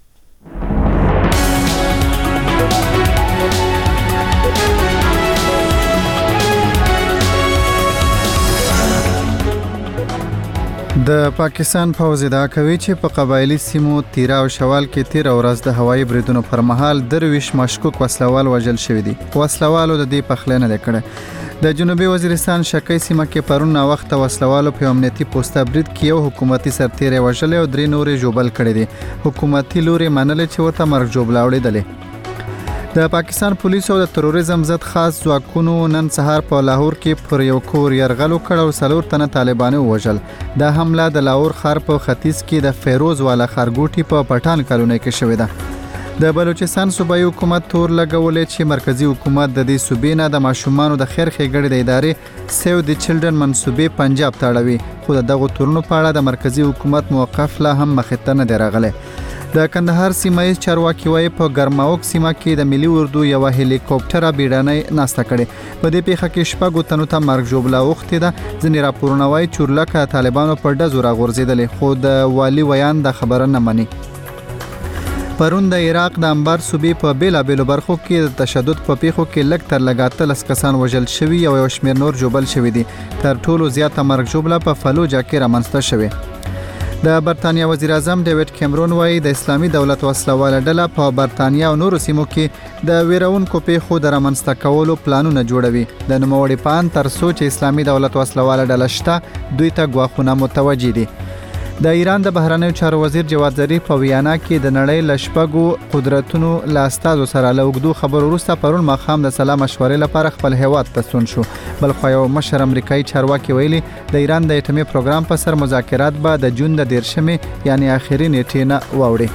د پاکستان پوځ ادعا کوي چې په قبایلی سیمو تیرا او شوال کې تیر ورځ د هوایي بریدونو پر مهال درویش مشکوک وسلوال وژل شوی دي. وسلوالو د دې پخلنه لیکړه. د جنوبي وزیرستان شکی سیمه کې پرون وخت وسلوالو په امنیتي پوسټه برید کې یو حکومتي سرتیری وژل او درې نورې جوبل کړي دي. حکومتي لوري منل چې ورته مرګ جوړه وړي. د پاکستان پولیسو او د تروریزم ضد خاص ځواکونو نن سهار په لاهور کې پر یو کور یرغل وکړ او څلور تنه طالبانو وژل. دا حمله د لاهور ښار په ختیځ کې د فیروز والا ښارګوټي په پټان کالونی کې شوې ده. د بلوچستان صوبایي حکومت تور لګولې چې مرکزی حکومت د دې صوبې نه د ماشومانو د خیر ښېګڼې د ادارې سیو د چلډرن منصوبې پنجاب ته اړوي، خو د دغو تورونو په اړه د مرکزی حکومت موقف لا هم مخې ته نه دی راغلی. د کندهار سیمایي چارواکي وايي په ګرماوک سیمه کې د ملي اردو یو هلیکوپټر بیړنۍ ناسته کړې. په دې پیښه کې شپږ تنو ته مرګ ژوبله اوښتې ده. ځینې راپورونه وايي چورلکه طالبانو په ډزو راغورځېدلې، خو د والي ویان د خبره نه مني. پرون د عراق د انبار صوبې په بیلابېلو برخو کې د تشدد په پیښو کې لږ تر لږه اتلس کسان وژل شوي او یو شمېر نور ژوبل شوي دي. تر ټولو زیاته مرګ ژوبله په فلوجه کې رامنځته شوې. د برتانیا وزیر اعظم ډیوډ کیمرون وایي د اسلامي دولت وسلواله ډله په برتانیا او نورو سیمو کې د ویرونکو پیښو د رامنځته کولو پلانونه جوړوي. د نوموړي په اند تر څو چې اسلامي دولت وسلواله ډله شته دوی ته ګواښونه متوجه دي. د ایران د بهرنیو چارو وزیر جواد ظریف په ویانا کې د نړۍ له شپږو قدرتونو له استازو سره له اوږدو خبرو وروسته پرون ماښام د سلا مشورې لپاره خپل هیواد ته ستون شو. بلخوا یو مشر امریکایي چارواکي ویلي د ایران د اټومي پروګرام په سر مذاکرات به د جون د دیرشمې یعنی آخري نیټې نه واوړي.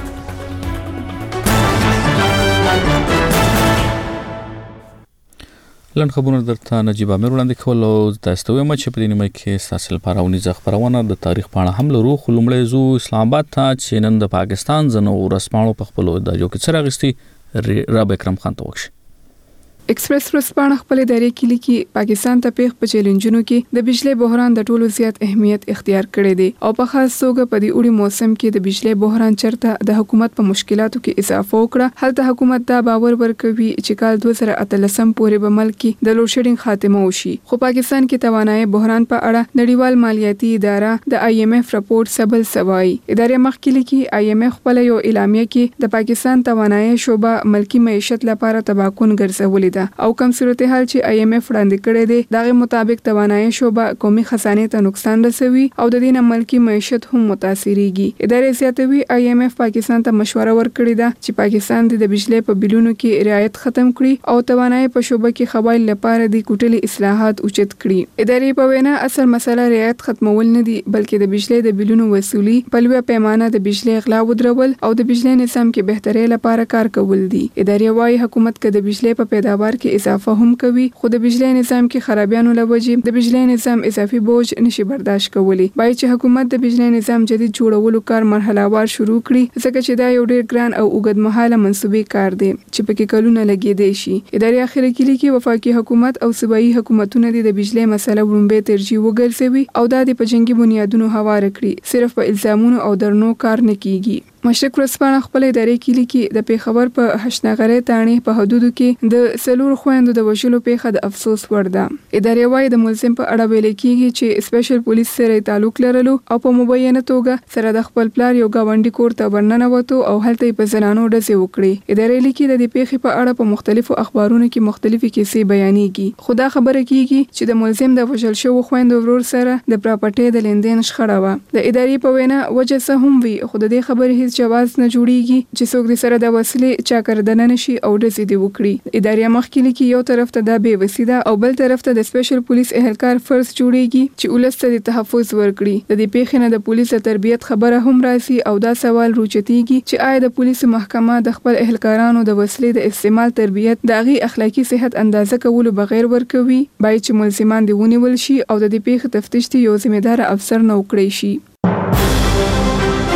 لنډ خبرونه درته نجیب امیر وړاندې کول او تاسو ته وایم چې په دې نیمه کې ستاسو لپاره ونیزه خبرونه د تاریخ په اړه هم لرو. خو لومړی زو اسلام آباد ته چې نن د پاکستان ځینو ورځپاڼو په خپلو ادارو کې څه راغستي راب اکرم خان ته وکړي. ایکسپریس ورځپاڼه خپل ادارې کې لیکي پاکستان ته پیښ په چیلنجونو کې د بجلی بحران د ټولو زیات اهمیت اختیار کړی دی او په خاص توګه په دې اوړي موسم کې د بجلی بحران چرته د حکومت په مشکلاتو کې اضافه وکړه. هلته حکومت دا باور ورکوي چې کال دوه زره اتلسم پورې به ملک کې د لوډ شیډینګ خاتمه وشي. خو پاکستان کې توانایي بحران په اړه نړیوال مالیاتي اداره د آی ایم ایف راپور سبل سوای. ادارې مخکې لیکي آی ایم ایف خپل یو اعلامیه کې د پاکستان توانایي شوبه ملکی معیشت لپاره تباکون ګرځولې او کوم صورتحال چې آی ایم ایف وړاندې کړی دی دغه مطابق توانایي شوبه قومي خزانه ته نقصان رسوي او د دې نه ملکی معیشت هم متاثرېږي. ادارې زیاتوي آی ایم ایف پاکستان ته مشوره ورکړې ده چې پاکستان د بجلی په بلونو کې رعایت ختم کړي او توانایي په شوبه کې قبایل لپاره د کوټلي اصلاحات اوچت کړي. ادارې په وینا اصل مسله رعایت ختمول نه دي بلکې د بجلی د بلونو وصولي په لویه پیمانه د بجلی غلا ودرول او د بجلی نظام کې بهتري لپاره کار کول دي. ادارې وايي حکومت کې د بجلی په پیداوار کې اضافه هم کوي خو د بجلی نظام کې خرابیانو لوجې د بجلی نظام اضافي بوج نشي برداشت کولی. باید چې حکومت د بجلی نظام جدید جوړولو کار مرحله وار شروع کړي ځکه چې دا یو ډیر ګران او اوږدمهاله منصوبې کار دی چې پکې کلونه لګیدي شي. ادارې اخر کې لیکي وفاقي حکومت او صوبایي حکومتونه د بجلی مسله وړاندې ترجیح وګرځوي او دا د پجنګي بنیادونو هوار کړي، صرف په الزامونو او درنو کار نه کیږي. مشرق ورځپاڼه خپل ادارې کې لیکي د پیښور په حشنغرې تاڼې په حدودو کې د سلور خويندو د وژلو پیښه د افسوس وړ ده. ادارې وايي د ملزم په اړه ویل کېږي چې سپیشل پولیس سره تعلق لرلو او په مبینه توګه سره د خپل پلار یو گاونډي کور ته ورننوتو او هلته په زنانو ډزې وکړي. ادارې لیکي د دې پیښې په اړه په مختلفو اخبارونو کې مختلفې کیسې بیانېږي خو دا خبره کېږي چې د ملزم د وژل شوو خويندو ورور سره د پراپرټۍ د لیندین شخړه وه. د ادارې په وینا وجه څه هم وي خو د دې خبرې جواز نه جوړیږي چې څوک د سره د وسلې چاکردنه نشي او ډزې دی وکړي. ادارې مخکې لیکي یو طرف ته دا بې وسیده او بل طرف ته د سپیشل پولیس اهلکار فرض جوړیږي چې ولس ته د تحفظ ورکړي. د دې پیښې نه د پولیس د تربیت خبره هم راځي او دا سوال روچتيږي چې آیا د پولیس محکمه د خپل اهلکارانو د وسلې د استعمال تربیت د هغې اخلاقي صحت اندازه کولو بغیر ورکوي. باید چې ملزمان دی ونیول شي او د دې پیښې تفتیش یو ذمہ دار افسر نه وکړي شي.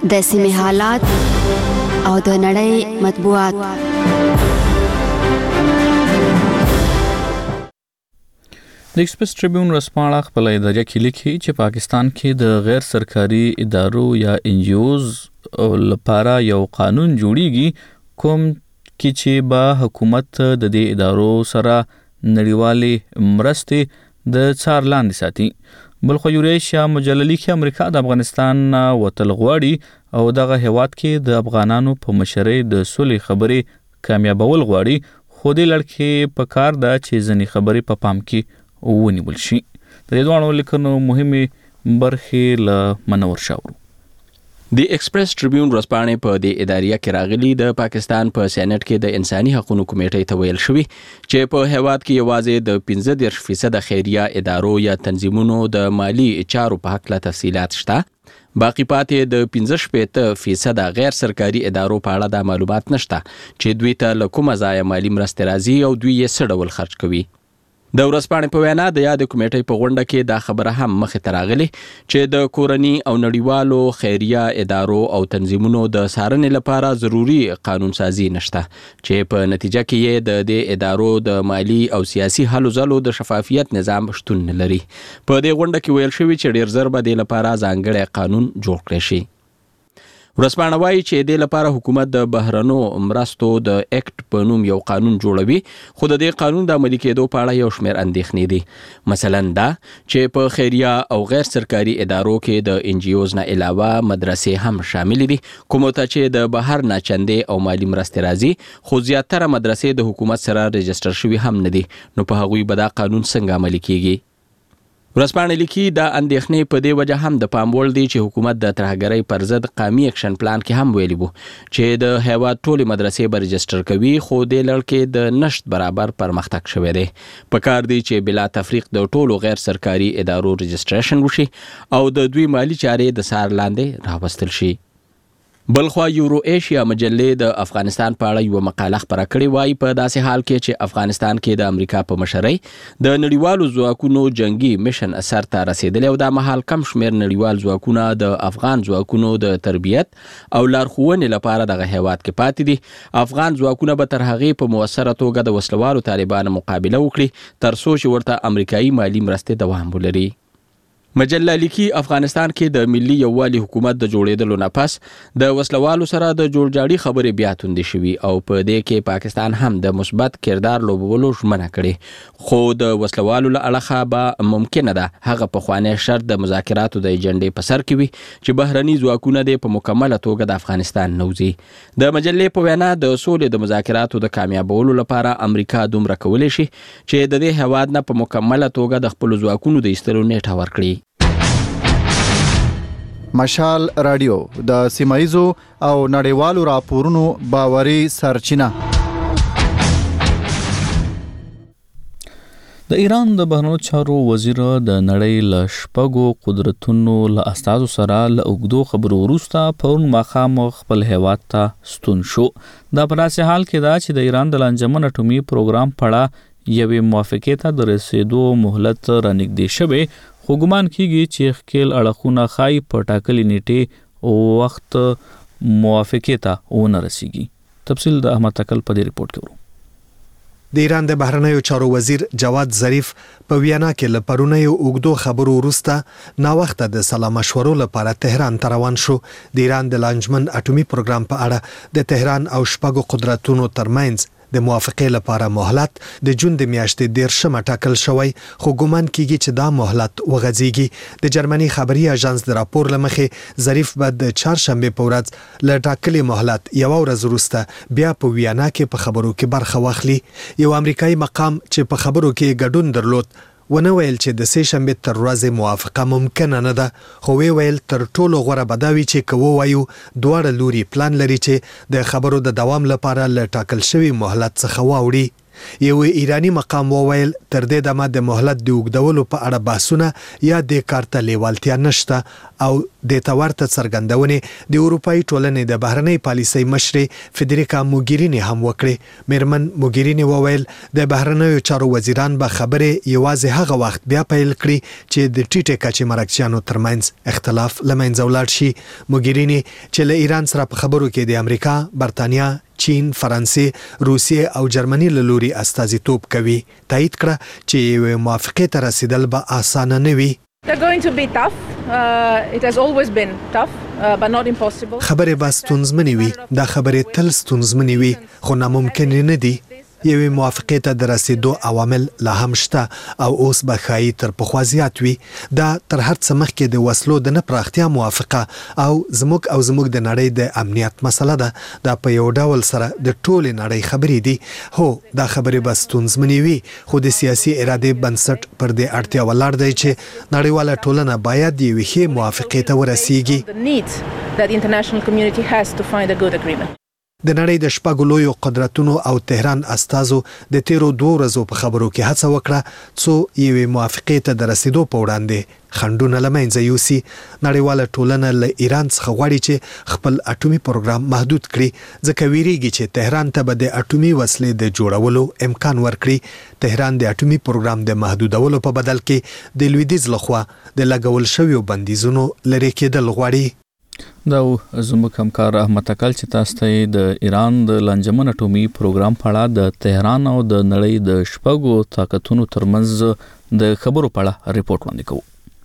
د سیمې حالات او د نړۍ مطبوعات. د ایکسپریس ټریبیون ورځپاڼه خپل اداره کې لیکي چې پاکستان کې د غیر سرکاري ادارو یا ان جی اوز لپاره یو قانون جوړیږي کوم کې چې به حکومت د دې ادارو سره نړیوالې مرستې د څار لاندې ساتي. بلخو یوریشیا مجله لیکي امریکا د افغانستان وتل غواړي او دغه هیواد کې د افغانانو په مشرۍ د صلح خبرې کامیابول غواړي، خو دې لړ کې په کار ده چې ځینې خبرې په پام کې ونیول شي. د دې دوه لیکنو مهمه برخې له منور شاورو. د ایکسپریس ټریبیون ورځپاڼې په دې اداریه کې راغلي د پاکستان په سېنات کې د انساني حقوقو کمیټې ته ویل شوی چې په هیواد کې یوازې د پنځه دېرش فیصد خیریه ادارو یا تنظیمونو د مالی چارو په حق له تفصیلات شته. باقی پاتې د پنځه شپېته فیصد غیر سرکاري ادارو په اړه د معلومات نشته چې دوی ته له کومه ځایه مالی مرستې راځي او دوی یې څه ډول خرج کوي. د ورځپاڼې په وینا د یاد کمیټې په غونډه کې دا خبره هم مخې ته راغلې چې د کورني او نړیوالو خیریه ادارو او تنظیمونو د څارنې لپاره ضروري قانون سازي نشته چې په نتیجه کې یې د دې ادارو د مالی او سیاسي هلو ځلو د شفافیت نظام شتون نه لري. په دې غونډه کې ویل شوی چې ډیر زر به د لپاره ځانګړی قانون جوړ کړي شي. ورځپاڼه وایي چې د لپاره حکومت د بهرنو مرستو د اکټ په نوم یو قانون جوړوي، خو د دې قانون د عملي کېدو په اړه یو شمېر اندېښنې دي. مثلا دا چې په خیریه او غیر سرکاري ادارو کې د ان جی اوز نه علاوه مدرسې هم شامل دي، کومو ته چې د بهر نه چندې او مالی مرستې راځي، خو زیاتره مدرسې د حکومت سره رجسټر شوي هم نه دي، نو په هغوی به دا قانون څنګه عملي کیږي؟ ورځپاڼه لیکي دا اندېښنې په دې وجه هم د پام وړ دي چې حکومت د ترهګرۍ پر ضد قومي اکشن پلان کې هم ویلي وو چې د هیواد ټولې مدرسې به رجسټر کوي، خو دې لړ کې د نشت برابر پرمختګ شوی دی. په کار دی چې بلا تفریق د ټولو غیر سرکاري ادارو رجسټریشن وشي او د دوی مالی چارې د څار لاندې راوستل شي. بلخوا یورو ایشیا مجلې د افغانستان په اړه یو مقاله خپره کړې وایي په داسې حال کې چې افغانستان کې د امریکا په مشرۍ د نړیوالو ځواکونو جنگي میشن اثر ته رسیدلی او دا مهال کم شمېر نړیوال ځواکونه د افغان ځواکونو د تربیت او لارښوونې لپاره دغه هیواد کې پاتې دي. افغان ځواکونه به تر هغې په مؤثره توګه د وسلوالو طالبانو مقابله وکړي تر څو چې ورته امریکایي مالی مرستې دوام ولري. مجله لیکي افغانستان کې د ملي یووالي حکومت د جوړېدلو نه پس د وسلوالو سره د جوړجاړي خبرې بیا توندې شوي او په دې کې پاکستان هم د مثبت کردار لوبولو ژمنه کړې، خو د وسلوالو له اړخه به ممکنه ده هغه پخوانی شرط د مذاکراتو د ایجنډې په سر کې وي چې بهرني ځواکونه دې په مکمله توګه د افغانستان نه وځي. د مجلې په وینا د سولې د مذاکراتو د کامیابولو لپاره امریکا دومره کولی شي چې د دې هیواد نه په مکمله توګه د خپلو ځواکونو د ایستلو نیټه ورکړي. مشال رادیو د سیمایزو او نړیوالو راپورونو باوري سرچینه. د ایران د بهرنیو چارو وزیر د نړۍ له شپږو قدرتونو له استازو سره له اوږدو خبرو وروسته پرون ماښام خپل هیواد ته ستون شو. دا په داسې حال کې ده چې د ایران د لانجمن اټومي پروګرام په اړه یوې موافقې ته د رسېدو مهلت رانږدې شوی، خو ګمان کیږي چې ښکېل اړخونه ښایي په ټاکلې نیټې او وخت موافقې ته ونه رسیږي. تفصیل د احمد تکل په دې ریپورت کې ورو. د ایران د بهرنیو چارو وزیر جواد ظریف په ویانا کې له پرونیو اوږدو خبرو وروسته ناوخته د سلا مشورو لپاره تهران ته روان شو. د ایران د لانجمن اټومي پروګرام په اړه د تهران او شپږو قدرتونو ترمنځ د موافقې لپاره مهلت د جون د میاشتې دیرشمه ټاکل شوی، خو ګومان کیږي چې دا مهلت وغځیږي. د جرمني خبري اژانس د راپور له مخې ظریف به د چهارشنبې په ورځ له ټاکلې مهلت یوه ورځ وروسته بیا په ویانا کې په خبرو کې برخه واخلي. یو امریکایي مقام چې په خبرو کې ګډون درلود ونه ویل چې د سې شنبې تر ورځې موافقه ممکنه نه ده، خو وی ویل تر ټولو غوره به دا وي چې که ووایو دواړه لوري پلان لري چې د خبرو د دوام لپاره له ټاکل شوي مهلت څخه واوړي. یو ایرانی مقام وویل تر دې دمه د مهلت د اوږدولو په اړه بحثونه یا د کارته لیوالتیا نشته او د تورته څرګندونې د اروپאי ټولنې د بهرنۍ پالیسۍ مشرې فدریکا موګیرینی هم وکړې. میرمن موګیرینی وویل د بهرنیو چارو وزیران به خبرې یوازې هغه وخت بیا پیل کړي چې د ټیټه کچې مرکزیانو ترمنځ اختلاف لمنځه ولاړ شي. موګیرینی چې له ایران سره په خبرو کې د امریکا، برتانیا، چین، فرانسې، روسیې او جرمني له لوري استازیتوب کوي، تایید کړه چې یو موافقې ته رسیدل به اسانه نه وي. They're going to be tough. Uh, it has always been tough, uh, but not impossible. خبرې به ستونزمنې وي. دا خبرې تل ستونزمنې وي، خو ناممکن نه دي. یوې موافقې ته د رسیدو عوامل لا هم شته او اوس به ښایي تر پخوا زیات وي. دا تر هر څه مخکې د وسلو د نه پراختیا موافقه او زموږ او زموږ د نړۍ د امنیت مسله ده. دا په یو ډول سره د ټولې نړۍ خبرې دي. هو دا خبرې به ستونزمنې وي، خو د سیاسي ارادې بنسټ پر دې اړتیا ولاړ دی چې نړیواله ټولنه باید یوې ښې موافقې ته ورسیږي. The need that the international community has to find a good agreement. د نړۍ د شپږو لویو قدرتونو او تهران استازو د تیرو دوه ورځو په خبرو کې هڅه وکړه څو یوې موافقې ته د رسیدو په وړاندې خنډونه له منځه یوسي. نړیواله ټولنه له ایران څخه غواړي چې خپل اټومي پروګرام محدود کړي، ځکه ویریږي چې تهران ته به د اټومي وسلې د جوړولو امکان ورکړي. تهران د اټومي پروګرام د محدودولو په بدل کې د لویدیځ لخوا د لګول شویو بندیزونو لرې کېدل غواړي. دا زموږ همکار احمد تکل چې تاسو ته د ایران د لنجمن اټومي پروګرام په اړه د تهران او د نړۍ د شپږو طاقتونو ترمنځ د خبرو په اړه ریپورت وړاندې کوو.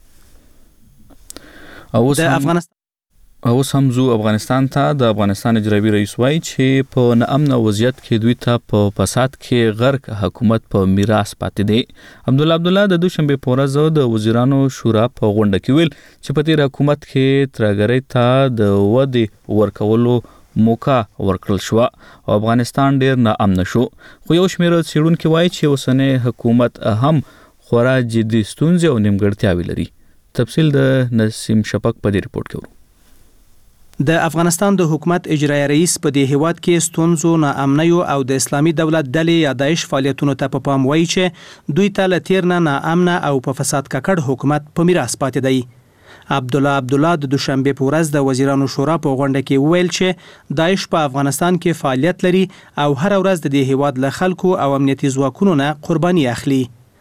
او د افغانستان او سمزو افغانستان ته د افغانستان اجرایي رئیس وایي چې په ناامن وضعیت کې دوی ته په فساد کې غرق حکومت په میراث پاتې دی. عبد الله عبد الله د دوشنبه په ورځ د وزیرانو شورا په غونډه کې ویل چې په تیر حکومت کې ترګری ته د ودی ورکولو موقع ورکړل شو او افغانستان ډیر ناامن شو. خو یو شمېر څېړونکو وایي چې اوسنۍ حکومت هم خورا جدي ستونزې او نیمګړتیاوې لري. تفصیل د نسیم شفق په دې ریپورت کې ورو. د افغانستان د حکومت اجرایي رئیس په دې هیواد کې ستونزو، ناامنیو او د اسلامي دولت ډلې یا داعش فعالیتونو ته په پام وایي چې دوی ته له تیر نه ناامنه او په فساد ککړ حکومت په میراث پاتې دی. عبد الله عبد الله د دوشنبه په ورځ د وزیرانو شورا په غونډه کې وویل چې داعش په افغانستان کې فعالیت لري او هر ورځ د دې هیواد له خلکو او امنیتي ځواکونو نه قرباني اخلي.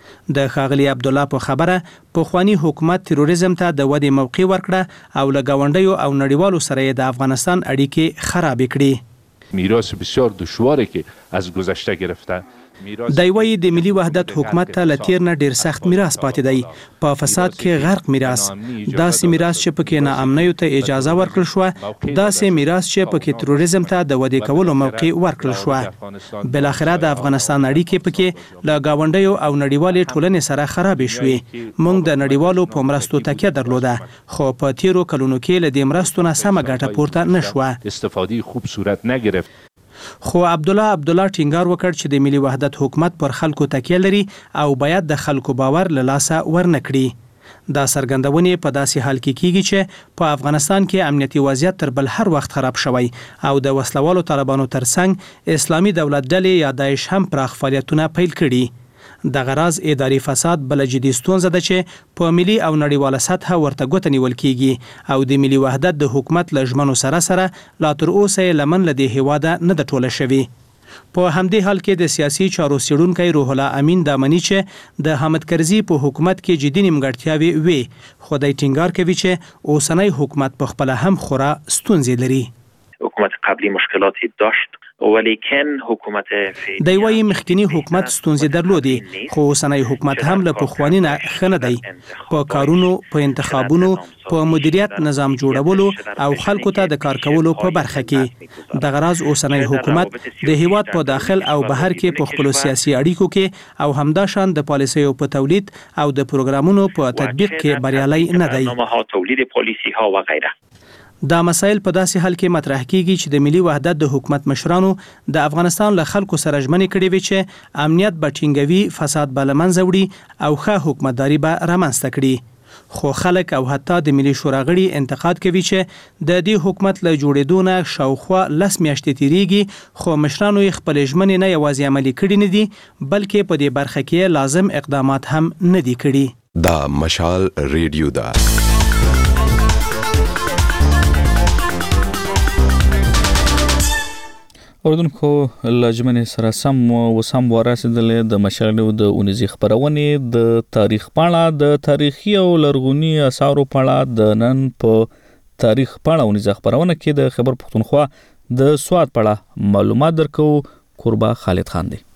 د ښاغلي عبد الله په خبره پخوانی حکومت تروریزم ته د ودې موقع ورکړه او له ګاونډیو او نړیوالو سره د افغانستان اړیکې خراب کړې. میراث بسیار دشواری که از گذشته گرفته. دی وایي د ملي وحدت حکومت ته له تیر نه ډیر سخت میراث پاتې دی، په فساد کې غرق میراث، داسې میراث چې پکې ناامنیو ته اجازه ورکړل شو، داسې میراث چې پکې تروریزم ته د ودې کولو موقع ورکړل شو. بلاخره د افغانستان اړیکې پکې له ګاونډیو او نړیوالې ټولنې سره خرابې شوې. موږ د نړیوالو په مرستو تکیه درلوده، خو په تیرو کلونو کې له دې مرستو نه سمه ګټه پورته نه شوه. استفاده خوب صورت نگرفت. خو عبد الله عبد الله ټینګار وکړ چې د ملي وحدت حکومت پر خلکو تکیه لري او باید د خلکو باور له لاسه ورنکړي. دا څرګندونې په داسې حال کې کیږي چې په افغانستان کې امنیتي وضعیت تر بل هر وخت خراب شوی او د وسلوالو طالبانو ترڅنګ اسلامي دولت ډلې یا داعش هم پراخ فعالیتونه پیل کړي. د غراض اداري فساد بل جدي ستونزه ده چې په ملي او نړیواله سطحه ورته ګوته نیول کیږي او د ملي وحدت د حکومت لژمنو سره سره لا تر اوسه لمن له دې هواده نه د ټوله شوی. په همدې حال کې د سیاسي چارو څېړونکی روح الله امین دا مني چې د حامد کرزي په حکومت کې جدي نیمګړتیاوې وي، خو دی ټینګار کوي چې اوسنی حکومت په خپله هم خورا ستونزې لري. حکومت قبلی مشکلاتی داشت ولیکن حکومت دی وایي مخکنی حکومت ستونزې درلودې، خو اوسنی حکومت هم له پخواني نه ښه نه دی. په کارونو، په انتخابونو، په مدیریت نظام جوړولو او خلکو ته د کار کولو په برخه کې. دغه راز اوسنی حکومت د هیواد په داخل او بهر کې په خپلو سیاسي اړیکو کې او همداشان د پالیسیو په تولید او د پروګرامونو په تطبیق کې بریالی نه دی. تولید پالیسی ها و غیره. دا مسایل په داسې حال کې مطرح کیږي چې د ملي وحدت د حکومت مشرانو د افغانستان له خلکو سره ژمنې کړې وي چې امنیت به ټینګوي، فساد به له منځه وړي او ښه حکومتداري به رامنځته کړي. خو خلک او حتی د ملي شورا غړي انتقاد کوي چې د دې حکومت له جوړېدو نه شاوخوا لس میاشتې تیریږي خو مشرانو یې خپل ژمنې نه یوازې عملي کړي نه دي بلکې په دې برخه کې لازم اقدامات هم نه دي کړي. دا مشال ریډیو دا اوردونکو لجمنې سره سم وسم ورسېدلې د مشالو د اونیزي خبرونې د تاریخ پاڼه د تاریخي او لرغونی آثارو پاڼه د نن په تاریخ پاڼه اونیزه خبرونه کې د خبر پښتونخوا د سواد پاڼه معلومات درکو. قربا خالد خان دی.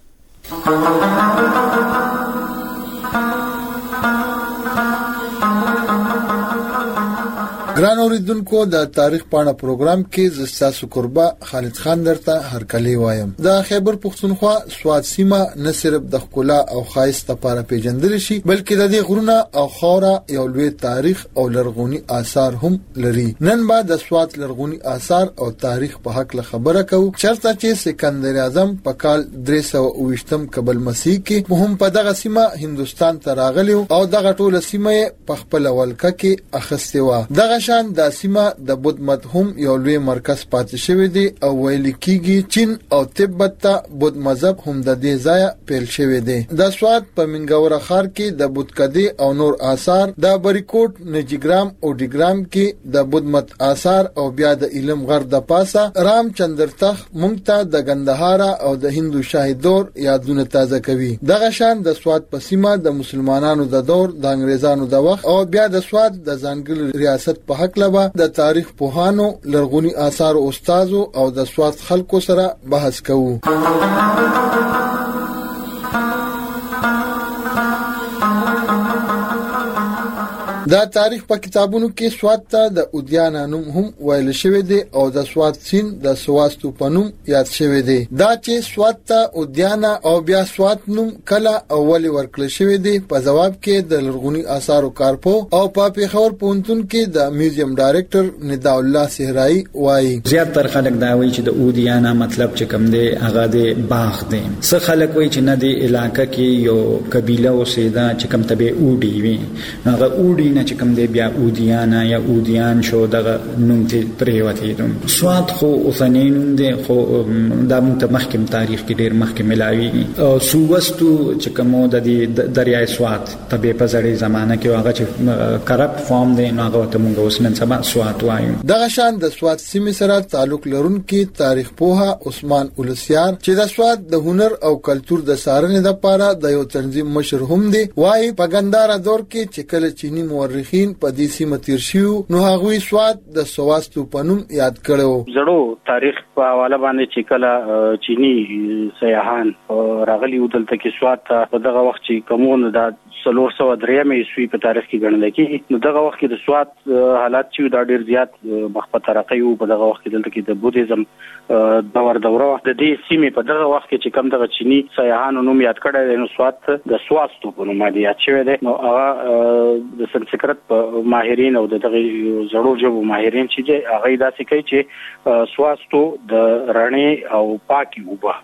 ګران اوریدونکو د تاریخ پاڼه پروګرام کې زستاسو قربا خالد خان درته هرکلی وایم. د خیبر پښتونخوا سواد سیمه نه صرف د ښکلا او ښایست لپاره پیژندل شي بلکې د دې غرونه او خاوره یو لوی تاریخ او لرغونی آثار هم لري. نن به د سواد لرغونی آثار او تاریخ په حق له خبره کوو چرته چې سکندر اعظم په کال درې سوه او ویشتم قبل مسیح کې هم په دغه سیمه هندستان ته راغلی او دغه ټوله سیمه په خپل ولکه کې اخیستې و. دغه شان د سیمه د بودھ مت هم یو لوی مرکز پاتې شوی دی او ویل کېږي چین او تبت ته بودھ مذهب هم د دې ځای پیل شوی دی. د سواد په منګوره ښار کې د بودھ کدی او نور آثار، د بریکوټ نجیګرام او ډیګرام کې د بودھ مت آثار او بیا د علم غر د پاسه رام چندرتخ مونږ ته د ګندهارا او د هندو شاهي دور یادونه تازه کوي. دغه شان د سواد په سیمه د مسلمانانو د دور د انګریزانو د وخت او بیا د سواد د ځانګړي ریاست په حق لبا د تاریخ پوهانو، لرغونی آثار او استادو او د سواد خلکو سره بحث کوو. دا تاریخ په کتابونو کې سواد ته د اودیانا نوم هم ویل شوی دی او د سواد سین د سواستو په نوم یاد شوی دی. دا چې سواد ته اودیانا او بیا سواد نوم کله اولی ورکړل شوی دی په جواب کې د لرغونی آثارو کارپو او په پیښور پوهنتون کې د میوزیم ډایریکټر ندا الله صحرایی وایي زیات تر خلک دا وایي چې د اودیانا مطلب چې کوم دی هغه د باغ دی. څه خلک وایي چې نه دی علاقې کې یو قبيله اوسېدا چې کوم تبه اوډي وي هغه اوډي نه چې کوم دی بیا اودیانا یا اودیان شو دغه نوم ته پریوتی دي. سواد خو اوسنی نوم دی خو د متمحکم تاریخ کې ډیر مخکې ملاوي او سووستو چې کوم د دریای سواد تبه په ځړې زمانہ کې هغه چې کرپټ فارم دی نو هغه ته موږ اوس نن سبا سواد وایو. دغه شان د سواد سیمې سره تعلق لرونکي تاریخ پوها عثمان اولسیار چې د سواد د هنر او کلچر د سارنې لپاره د یو تنظیم مشر هم دی وایي په ګندارا دور کې چې کله چینی مورخین په دې سیمه تیر شیو نو هغوی سواد د سواستو په نوم یاد کړو. زړو تاریخ په حواله باندې چې کله چینی سیاحان راغلي ودلته کې سواد په دغه وخت چې کومونه د څلور سوه درېیمې عیسوي په تاریخ کې ګڼل کېږي نو دغه وخت کې د سواد حالات چې دا ډیر زیات مخ په ترقۍ وو. په دغه وخت کې دلته کې د بودیزم دور دوره د دې سیمې په دغه وخت کې چې کوم دغه چینی سیاحانو نوم یاد کړی دی نو سواد د سواستو په نوم یاد شوی دی. نو هغه د سنسکرت په ماهرین او دغه زړو ژبو ماهرین چې هغه داسې کوي چې سواستو د رڼې او پاکي اوبه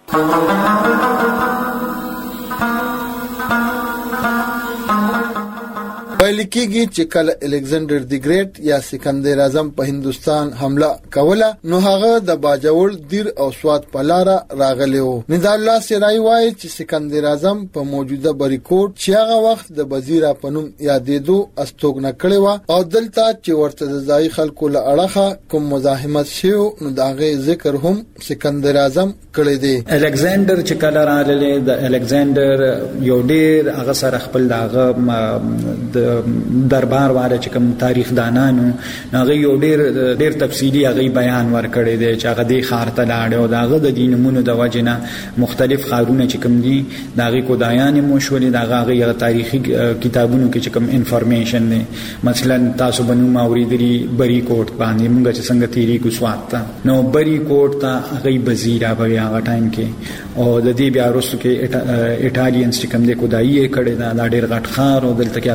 ویل کېږي چې کله الکسندر دی ګریټ یا سکندر اعظم په هندستان حمله کوله نو هغه د باجوړ دیر او سواد په لار راغلی و. ندا الله صحرایی وایي چې سکندر اعظم په موجوده بریکوټ چې هغه وخت د وزیرا په نوم یادېدو استوګنه کړې و او دلته چې ورته د ځای خلکو له اړخه کوم مزاحمت شو نو د هغه ذکر هم سکندر اعظم کړی دی. الکسندر چې کله راغلی د الکسندر یو ډیر هغه سره خپل دغه د دربار والا چې کوم تاریخ دانانو هغه یو ډیر ډیر تفصیلی هغه بیان ورکړی دی چې هغه د خار ته لاړ او دغه د دینمونو د وجنه مختلف خارونه چې کوم دي دغه کودایان مو شولې دغه هغه تاریخي کتابونو کې چې کوم انفارمیشن دی مثلا تاسو بنو ماوریدلی بری کوټ باندې موږ چې څنګه تیری کو سوات نو بری کوټ ته هغه وزیرا په هغه ټایم کې او د دې بیا وروسته کې ایټالینز چې کوم دي کودایي کړي دا ډیر غټ خار او دلته کې هغه ډیر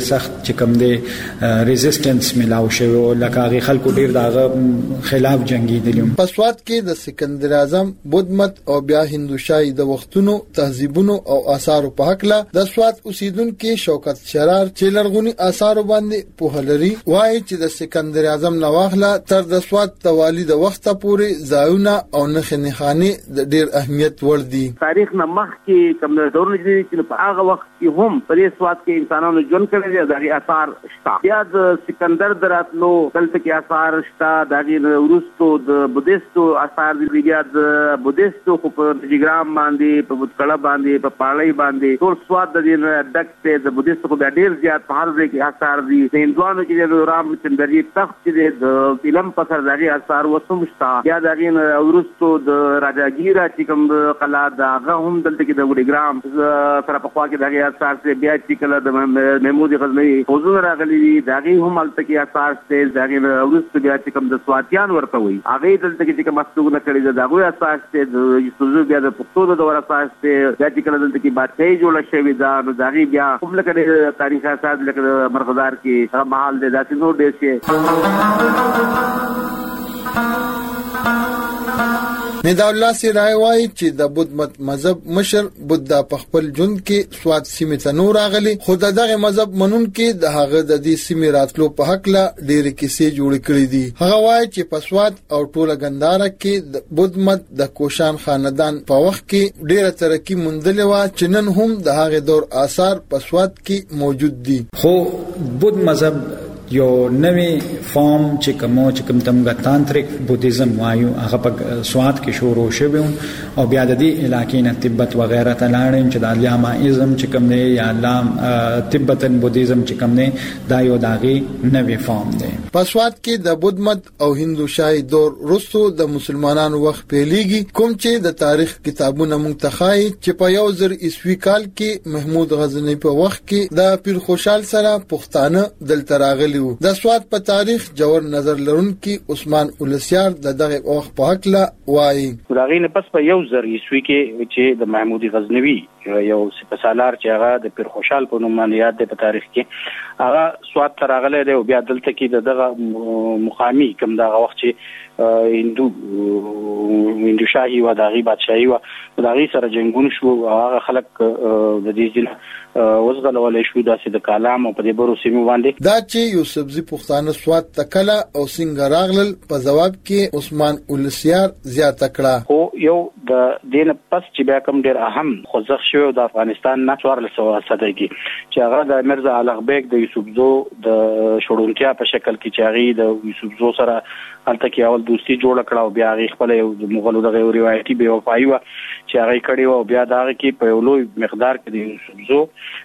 سخت چې کوم دی ریزिस्टنس ملاو شوی او لکه هغه خلکو ډیر دغه خلاف جنگي دي. په سوات کې د سکندر اعظم بودمت او بیا هندوشاهي د وختونو تهذیبونو او آثارو په حق لا د سوات اوسیدونکو شوکت شرار چې لرغونی آثار باندې په هلري وایي چې د سکندر اعظم نواخله تر د سوات توالي د وخت پورې ځایونه او نخنه خانه د ډیر اهمیت ور دي. تاریخ نه مخ کې کوم ډول دي چې په هغه وخت کې هم په سوات کې انسانانو ژوند کړی دی. دغه آثار شته. بیا د سکندر دراتلو دلته کې آثار شته. دغه ورستو د بودیستو آثار دی. بیا د بودیستو په ډیګرام باندې په بوتکړه باندې په پاړی باندې ټول سوات د دې ډکته د بودیستو په ډیر زیات په هر ځای کې آثار دي. د هندوانو کې د رامچندري تخت چې د فلم په سر دغه آثار وسوم شته. بیا دغه ورستو د راجاګیرا چې کوم قلعه دا هم دلته کې د ډیګرام سره په خوا کې دغه آثار ته بیا چې کله د محمود غزنوي حضور راغلي دي دغه هم الته کې آثار ته دغه ورستو بیا چې کوم د سواتیان ورته وي هغه دلته کې کوم مستوګه کړی دغه آثار ته د یوسفزو بیا د پښتو د دور آثار ته بیا چې کله دلته کې بادشاہي جوړه شوې دا دغه بیا کوم لکه تاریخ آثار لکه مرغدار کې هغه محل د داسې نور ډیر شي. ندا الله سی رائے وای چې د بودھ مت مذهب مشر بودا په خپل ژوند کې سواد سیمه ته نور راغلي. خو دغه مذهب منون کې د هغه د دې سیمه راتلو په حق لا ډېر کیسې جوړ کړې دي. هغه وای چې په سواد او ټوله ګنداره کې د بودھ مت د کوشان خاندان په وخت کې ډېره ترقی موندلې و چې نن هم د هغه دور آثار په سواد کې موجود دي. خو بودھ مذهب یو نوې فارم چې کوم چې کوم تمګه تانتریک بودیزم وایو هغه په سوات کې شروع شوی او بیا د دې علاقې نه تبت و غیره ته لاړم چې د لامائزم چې کوم دی یا لام تبتن بودیزم چې کوم دی دا یو داغي نوې فارم دی. په سوات کې د بودھ مت او هندوشاهي دور وروسته د مسلمانانو وخت پیلېږي کوم چې د تاریخ کتابونو منتخای چې په یو زر عیسوي کال کې محمود غزنوي په وخت کې د پیر خوشحال سره پښتانه دلته راغلي. د سواد په تاریخ جوړ نظر لرونکي عثمان اولسیار د دغه وخت په حق لا وایي. راغی نه پس په یو زر عیسوي کې چې د محمود غزنوي یو سپسالار چې هغه د پیر خوشحال په نوم باندې یاد دی په تاریخ کې هغه سواد ته راغلی دی او بیا دلته کې دغه مقامي کوم دغه وخت چې هندو هندو شاهي و دغه بادشاہي و دغه سره جنگون شو هغه خلک د دې ځل وزغلولې شو داسې د کلام او په دې برو سیمه باندې دا چې یوسفزي پښتانه سواد تکله او څنګه راغلل په جواب کې عثمان اولسیار زیات کړه. خو یو د دین پس چې بیا کوم ډیر اهم خوځښت شو د افغانستان نه څوارلس سوه صدګي چې هغه د مرزا علغبیک د یوسفزو د شړونتیا په شکل کې چې هغه د یوسفزو سره هلته کې اول دوستي جوړ کړه او بیا هغه خپل د مغولو د روایتي بے وفایي و چې هغه کړي او بیا دا کې په لوی مقدار کې د یوسفزو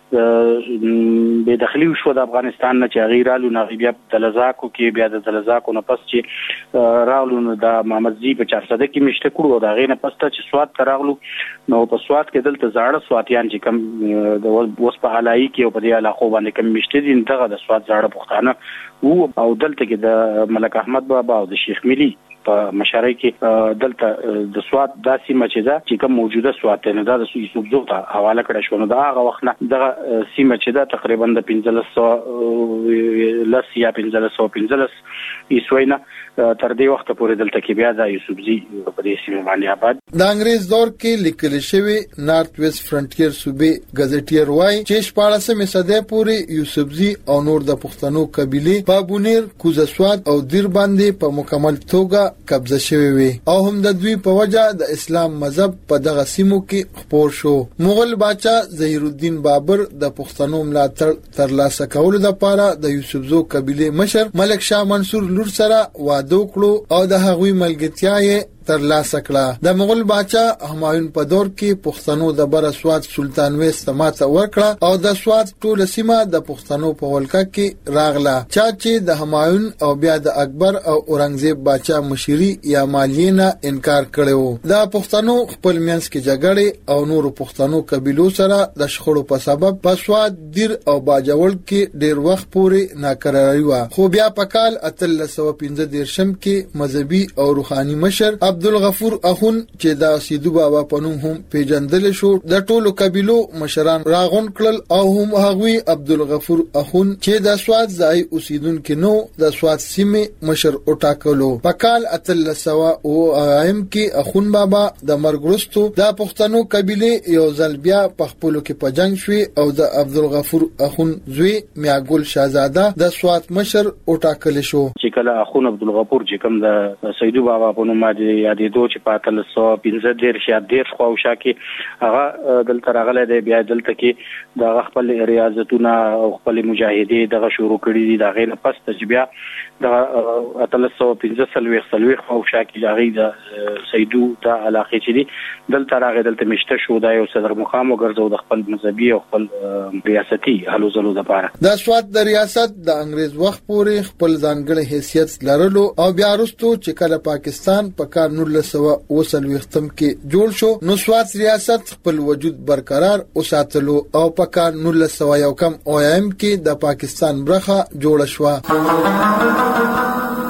به داخلي شو د افغانستان نه چې هغه رالو نه بیا د لزاکو کې بیا د لزاکو نه پس چې رالو د محمد زی په چار صده کې مشته کړو دا غي نه پس ته چې سواد تراغلو نو په سواد کې دلته زاړه سواتیان چې کم د وس په علای کې او په دې علاقو باندې کم مشته دي دغه د سواد زاړه پښتانه او دلته کې د ملک احمد بابا او د شیخ ملي په مشارۍ کې دلته د سواد داسې مچدا چې کوم موجوده سواد نه دا د یوسفزو ته حواله کړه شو نو دا هغه وخت نه دغه سیمه چې دا تقریبا د پنځلس سوه لس یا پنځلس سوه پنځلس عیسوي نه تر دې وخت پورې دلته کې بیا د یوسفزي په دې سیمه باندې آباد. د انګريز دور کې لیکل شوی نارث ویسټ فرنټیر صوبې غزټیر وای چې شپاړسمه صده پورې یوسفزي او نور د پښتنو قبيله په بونیر کوزه سواد او دیر باندې په مکمل توګه قبضه شوی وي او هم د دوی په وجه د اسلام مذهب په دغه سیمو کې خپور شو. مغل بادشاہ ظهیر الدین بابر د پښتنو ملاتړ ترلاسه کولو لپاره د یوسفزو قبيله مشر ملک شاه منصور لور سره واده وکړو او د هغوی ملګرتیا یې تر لاسه کړه. د مغل بادشاہ همایون په دور کې پښتنو د بر سواد سلطان وېست ماته ورکړه او د سواد ټول سیمه د پښتنو په ولکه کې راغله چا چې د همایون او بیا د اکبر او اورنګزیب بادشاہ مشري یا مالینا انکار کړو. د پښتنو خپل منځ کې جګړې او نور پښتنو قبيلو سره د شخړو په سبب په سواد دیر او باجوړ کې ډیر وخت پورې ناکراری و. خو بیا په کال اتلس سوه پنځه دیرشم کې مذهبي او روحاني مشر عبدالغفور اخون چې دا سیدو بابا په نوم هم پیژندل شو د ټولو قبیلو مشران راغون کړل او هم هغوی عبدالغفور اخون چې د سواد ځای اوسیدونکو نو د سواد سیمه مشر او ټاکلو په کال اتل سوا او ایم کې اخون بابا د مرګرستو د پښتنو قبیله یو ځل بیا په خپل کې په جنگ شوی او د عبدالغفور اخون زوی میاګل شاهزاده د سواد مشر او ټاکل شو چې کله اخون عبدالغفور چې کوم د سیدو بابا په نوم باندې یادېدو چې په اتل سو پنځه ډیر شادیر خو شاکي هغه دلته راغله د بیا دلته کې د خپل ریاضتونه او خپل مجاهدي دغه شروع کړی دي د غیر پس تجبیا د اتل سو پنځه سلوي سلوي خو شاکي د غیر سیدو د علاقه چې دي دلته راغله دلته مشته شو د یو صدر مقام وګرځو د خپل مذهبي او خپل ریاستي هلو زلو لپاره د سواد د ریاست د انګريز وخت پورې خپل ځانګړي حیثیت لرلو او بیا وروسته چې کله پاکستان په کال نولس سوه اوه څلوېښتم کې جوړ شو نو سواد ریاست خپل وجود برقرار وساتلو او په کال نولس سوه یو کم اویم کې د پاکستان برخه جوړه شوه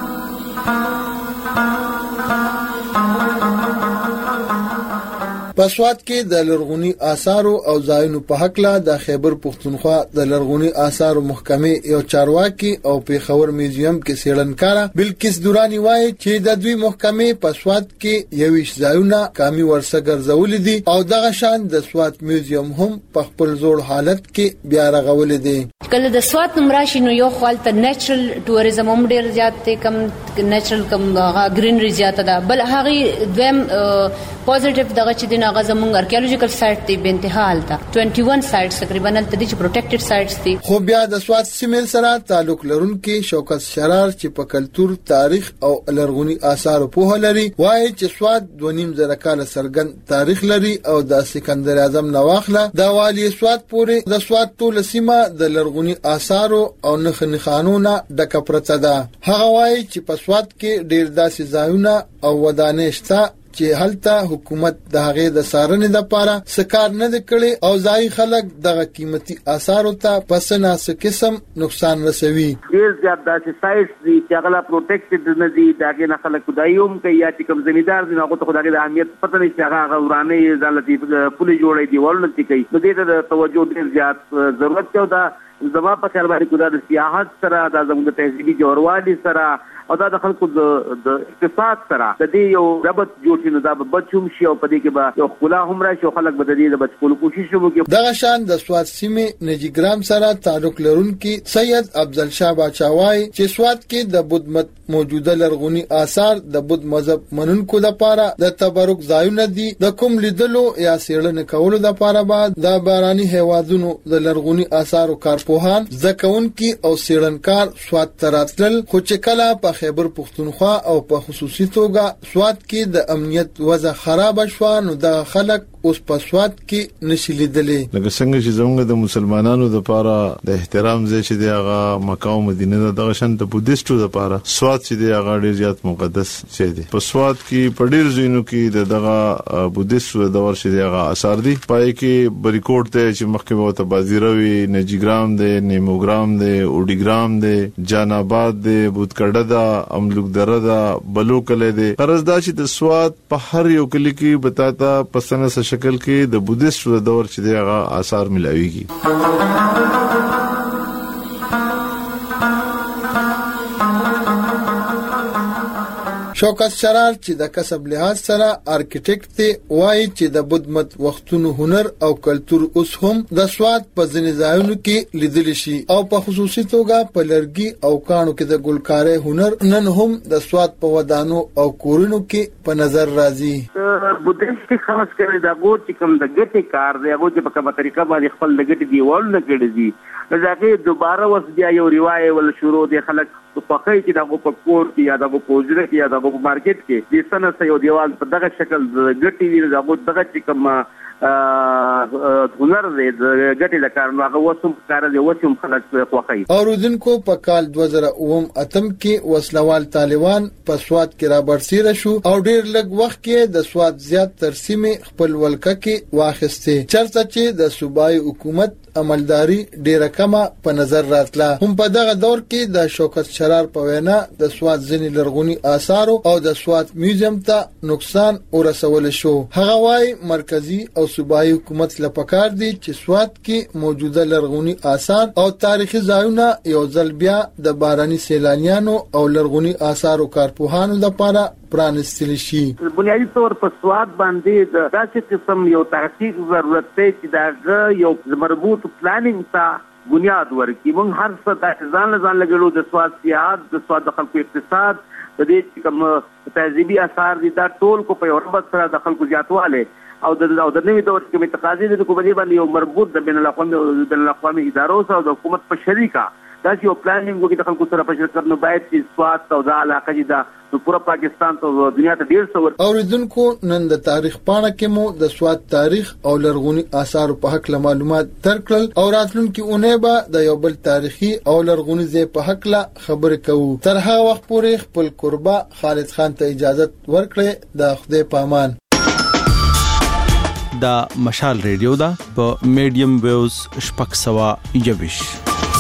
په سواد کې د لرغونی آثار او ځایونو په حق لا د خیبر پښتونخوا د لرغونی آثار محکمه یو چارواکي او پیښور میوزیم کې سیړنکارا بلکیس دورانی وایي چې د دوی محکمه په سواد کې یویش ځایونه کامي ورسه ګرځول دي او دغه شان د سواد میوزیم هم په خپل زوړ حالت کې بیا رغول دي کله د سواد نمراشي نو یو خپل ته نیچرل ټوریزم هم ډیر زیات کم نیچرل کم گرینری زیات ده بل هغه دویم پوزټیو دغه چې د هغه زمونږ ارکیولوژیکل سایټ دی به انتها حالت اکیس سایټس تقریبا تل دي چې پروټیکټډ سایټس دي خو بیا د سواد سیمل سره تعلق لرونکي شوکت شرار چې په کلچر تاریخ او لرغونی آثار په لري وایي چې سواد دوه نیم زره کال سرګن تاریخ لري او د سکندر اعظم نواخله د والی سواد پورې د سواد ټول سیمه د لرغونی آثار او نخنی خانونه د کپرته ده هغه وایي چې په سواد کې ډیر داسې ځایونه او ودانې شته چې هلته حکومت د هغه د سارنې لپاره سکار نه کړي او ځای خلک دغه قیمتي آثار ته پسنه څه قسم نقصان رسوي ډیر زیات داسې سایټس دي چې هغه پروټیکټډ نه دي داګه نه خلک خدایوم کوي یا چې کوم زمیدار دي هغه ته خدای د اهمیت پته نه چې هغه ورانه ځلتي پولي جوړي دی ولنتي کوي نو دې ته توجه ډیر زیات ضرورت دی دا زما په خیال باندې کومه د سیاحت سره د زموږ تهذیبي جوړوالي سره او دا د خلکو د اقتصاد سره د دې یو ربط جوړ شي نو دا به بچوم شي او په دې کې به یو خلا هم راشي او خلک به د دې د بچولو کوشش وکړي دغه شان د سواد سیمه نجیګرام سره تعلق لرونکي سید افضل شاه باچاوای چې سواد کې د بودھ مت موجوده لرغونی آثار د بودھ مذهب منونکو لپاره د تبرک ځایونه دي د کوم لیدلو یا سیړنې کولو لپاره بعد د باراني هوادونو د لرغونی آثار کارپوهان ځکهونکي او سیړنکار سواد تراتل خو چې کله په خیبر پښتونخوا او په خصوصي توګه سواد کې د امنیت وضع خراب شوه نو د خلک اوس په سواد کې نشي لیدلې لکه څنګه چې زموږ د مسلمانانو لپاره د احترام ځای چې دی هغه مکه او مدینه دغه شان د بودیستو لپاره سواد چې دی هغه ډیر زیات مقدس ځای دی په سواد کې په ډیر ځینو کې دغه بودیستو دور چې دی هغه اثار دي پای کې بریکوټ ته چې مخکې وته بازیروي نجیګرام دی نیموګرام دی اوډیګرام دی جان آباد دی بودکړه دا املوک دره دا بلوکله دی قرضدا چې د سواد په هر یو کلی کې بتاتا پسنه شکل کې د بودیست دور چې دی هغه آثار ملاويږي شوکت شرار چې د کسب لحاظ سره ارکیټیکټ دی وایي چې د بودھ مت وختونو هنر او کلچر اوس هم د سواد په ځینې ځایونو کې لیدل شي او په خصوصي توګه په لرګي او کانو کې د ګلکارۍ هنر نن هم د سواد په ودانو او کورونو کې په نظر راځي بودیست خاص کړي د غوړ چې کوم د ګټي کار دی هغه په کومه طریقه باندې خپل د ګټي دیوال نه کړی دي ځکه دوباره وس بیا یو روایت ول شروع دي خلک په خای چې دغه په کور کې یا دغه په وجره کې یا دغه په مارکیټ کې د سنه یو دیوال په دغه شکل د ګټي وی دغه دغه چې کوم هنر دی د ګټې لپاره نو هغه وسوم کار دی وسوم خلک خوښي. اوریدونکو په کال دوه زره اووه اتم کې وسلوال طالبان په سواد کې را برسېره شو او ډېر لږ وخت کې د سواد زیات ترسیمه خپل ولکه کې واخیسته چرته چې د صوبایي حکومت عملداري ډیره کمه په نظر راتله. هم په دغه دور کې د شوکت شرار په وینا د سواد ځینې لرغوني آثار او د سواد میوزیم ته نقصان ورسول شو. هغه وايي مرکزی او صوبایي حکومت لپاره دي چې سواد کې موجوده لرغوني آثار او تاریخي ځایونه یو ځل بیا د باراني سیلانیانو او لرغوني آثارو کارپوهانو لپاره پرانستل شي. بنیادی طور په سواد باندې د داسې قسم یو تحقیق ضرورت دی چې دا یو مربوط پلانینګ ته بنیاد ورکړي. موږ هر څه د ځان ځان لګلو د سواد سیاحت د سواد د خلکو اقتصاد د دې کوم تهذیبي آثار دي دا ټول کو په اوربت سره د خلکو زیاتواله او د د نوې دور کې متقاضي د کومې باندې یو مربوط د بین الاقوامي او د الاقوامي ادارو سره د حکومت په شریکه دا یو پلانینګ وکړي د خلکو سره په شرکت نو باید چې سواد او د علاقه دي دا پورا پاکستان ته دنیا ته ډیر څور. اوریدونکو نن د تاریخ پاڼه کې مو د سواد تاریخ او لرغوني آثار په حق له معلومات درکړل او راتلونکي اونۍ به د یو بل تاریخي او لرغوني ځای په حق له خبرې کوو. تر هغه وخت پورې خپل قربا خالد خان ته اجازه ورکړئ. د خدای پامان. دا مشال ریډیو دا په میډیم ویوز شپږ سوه یوویشت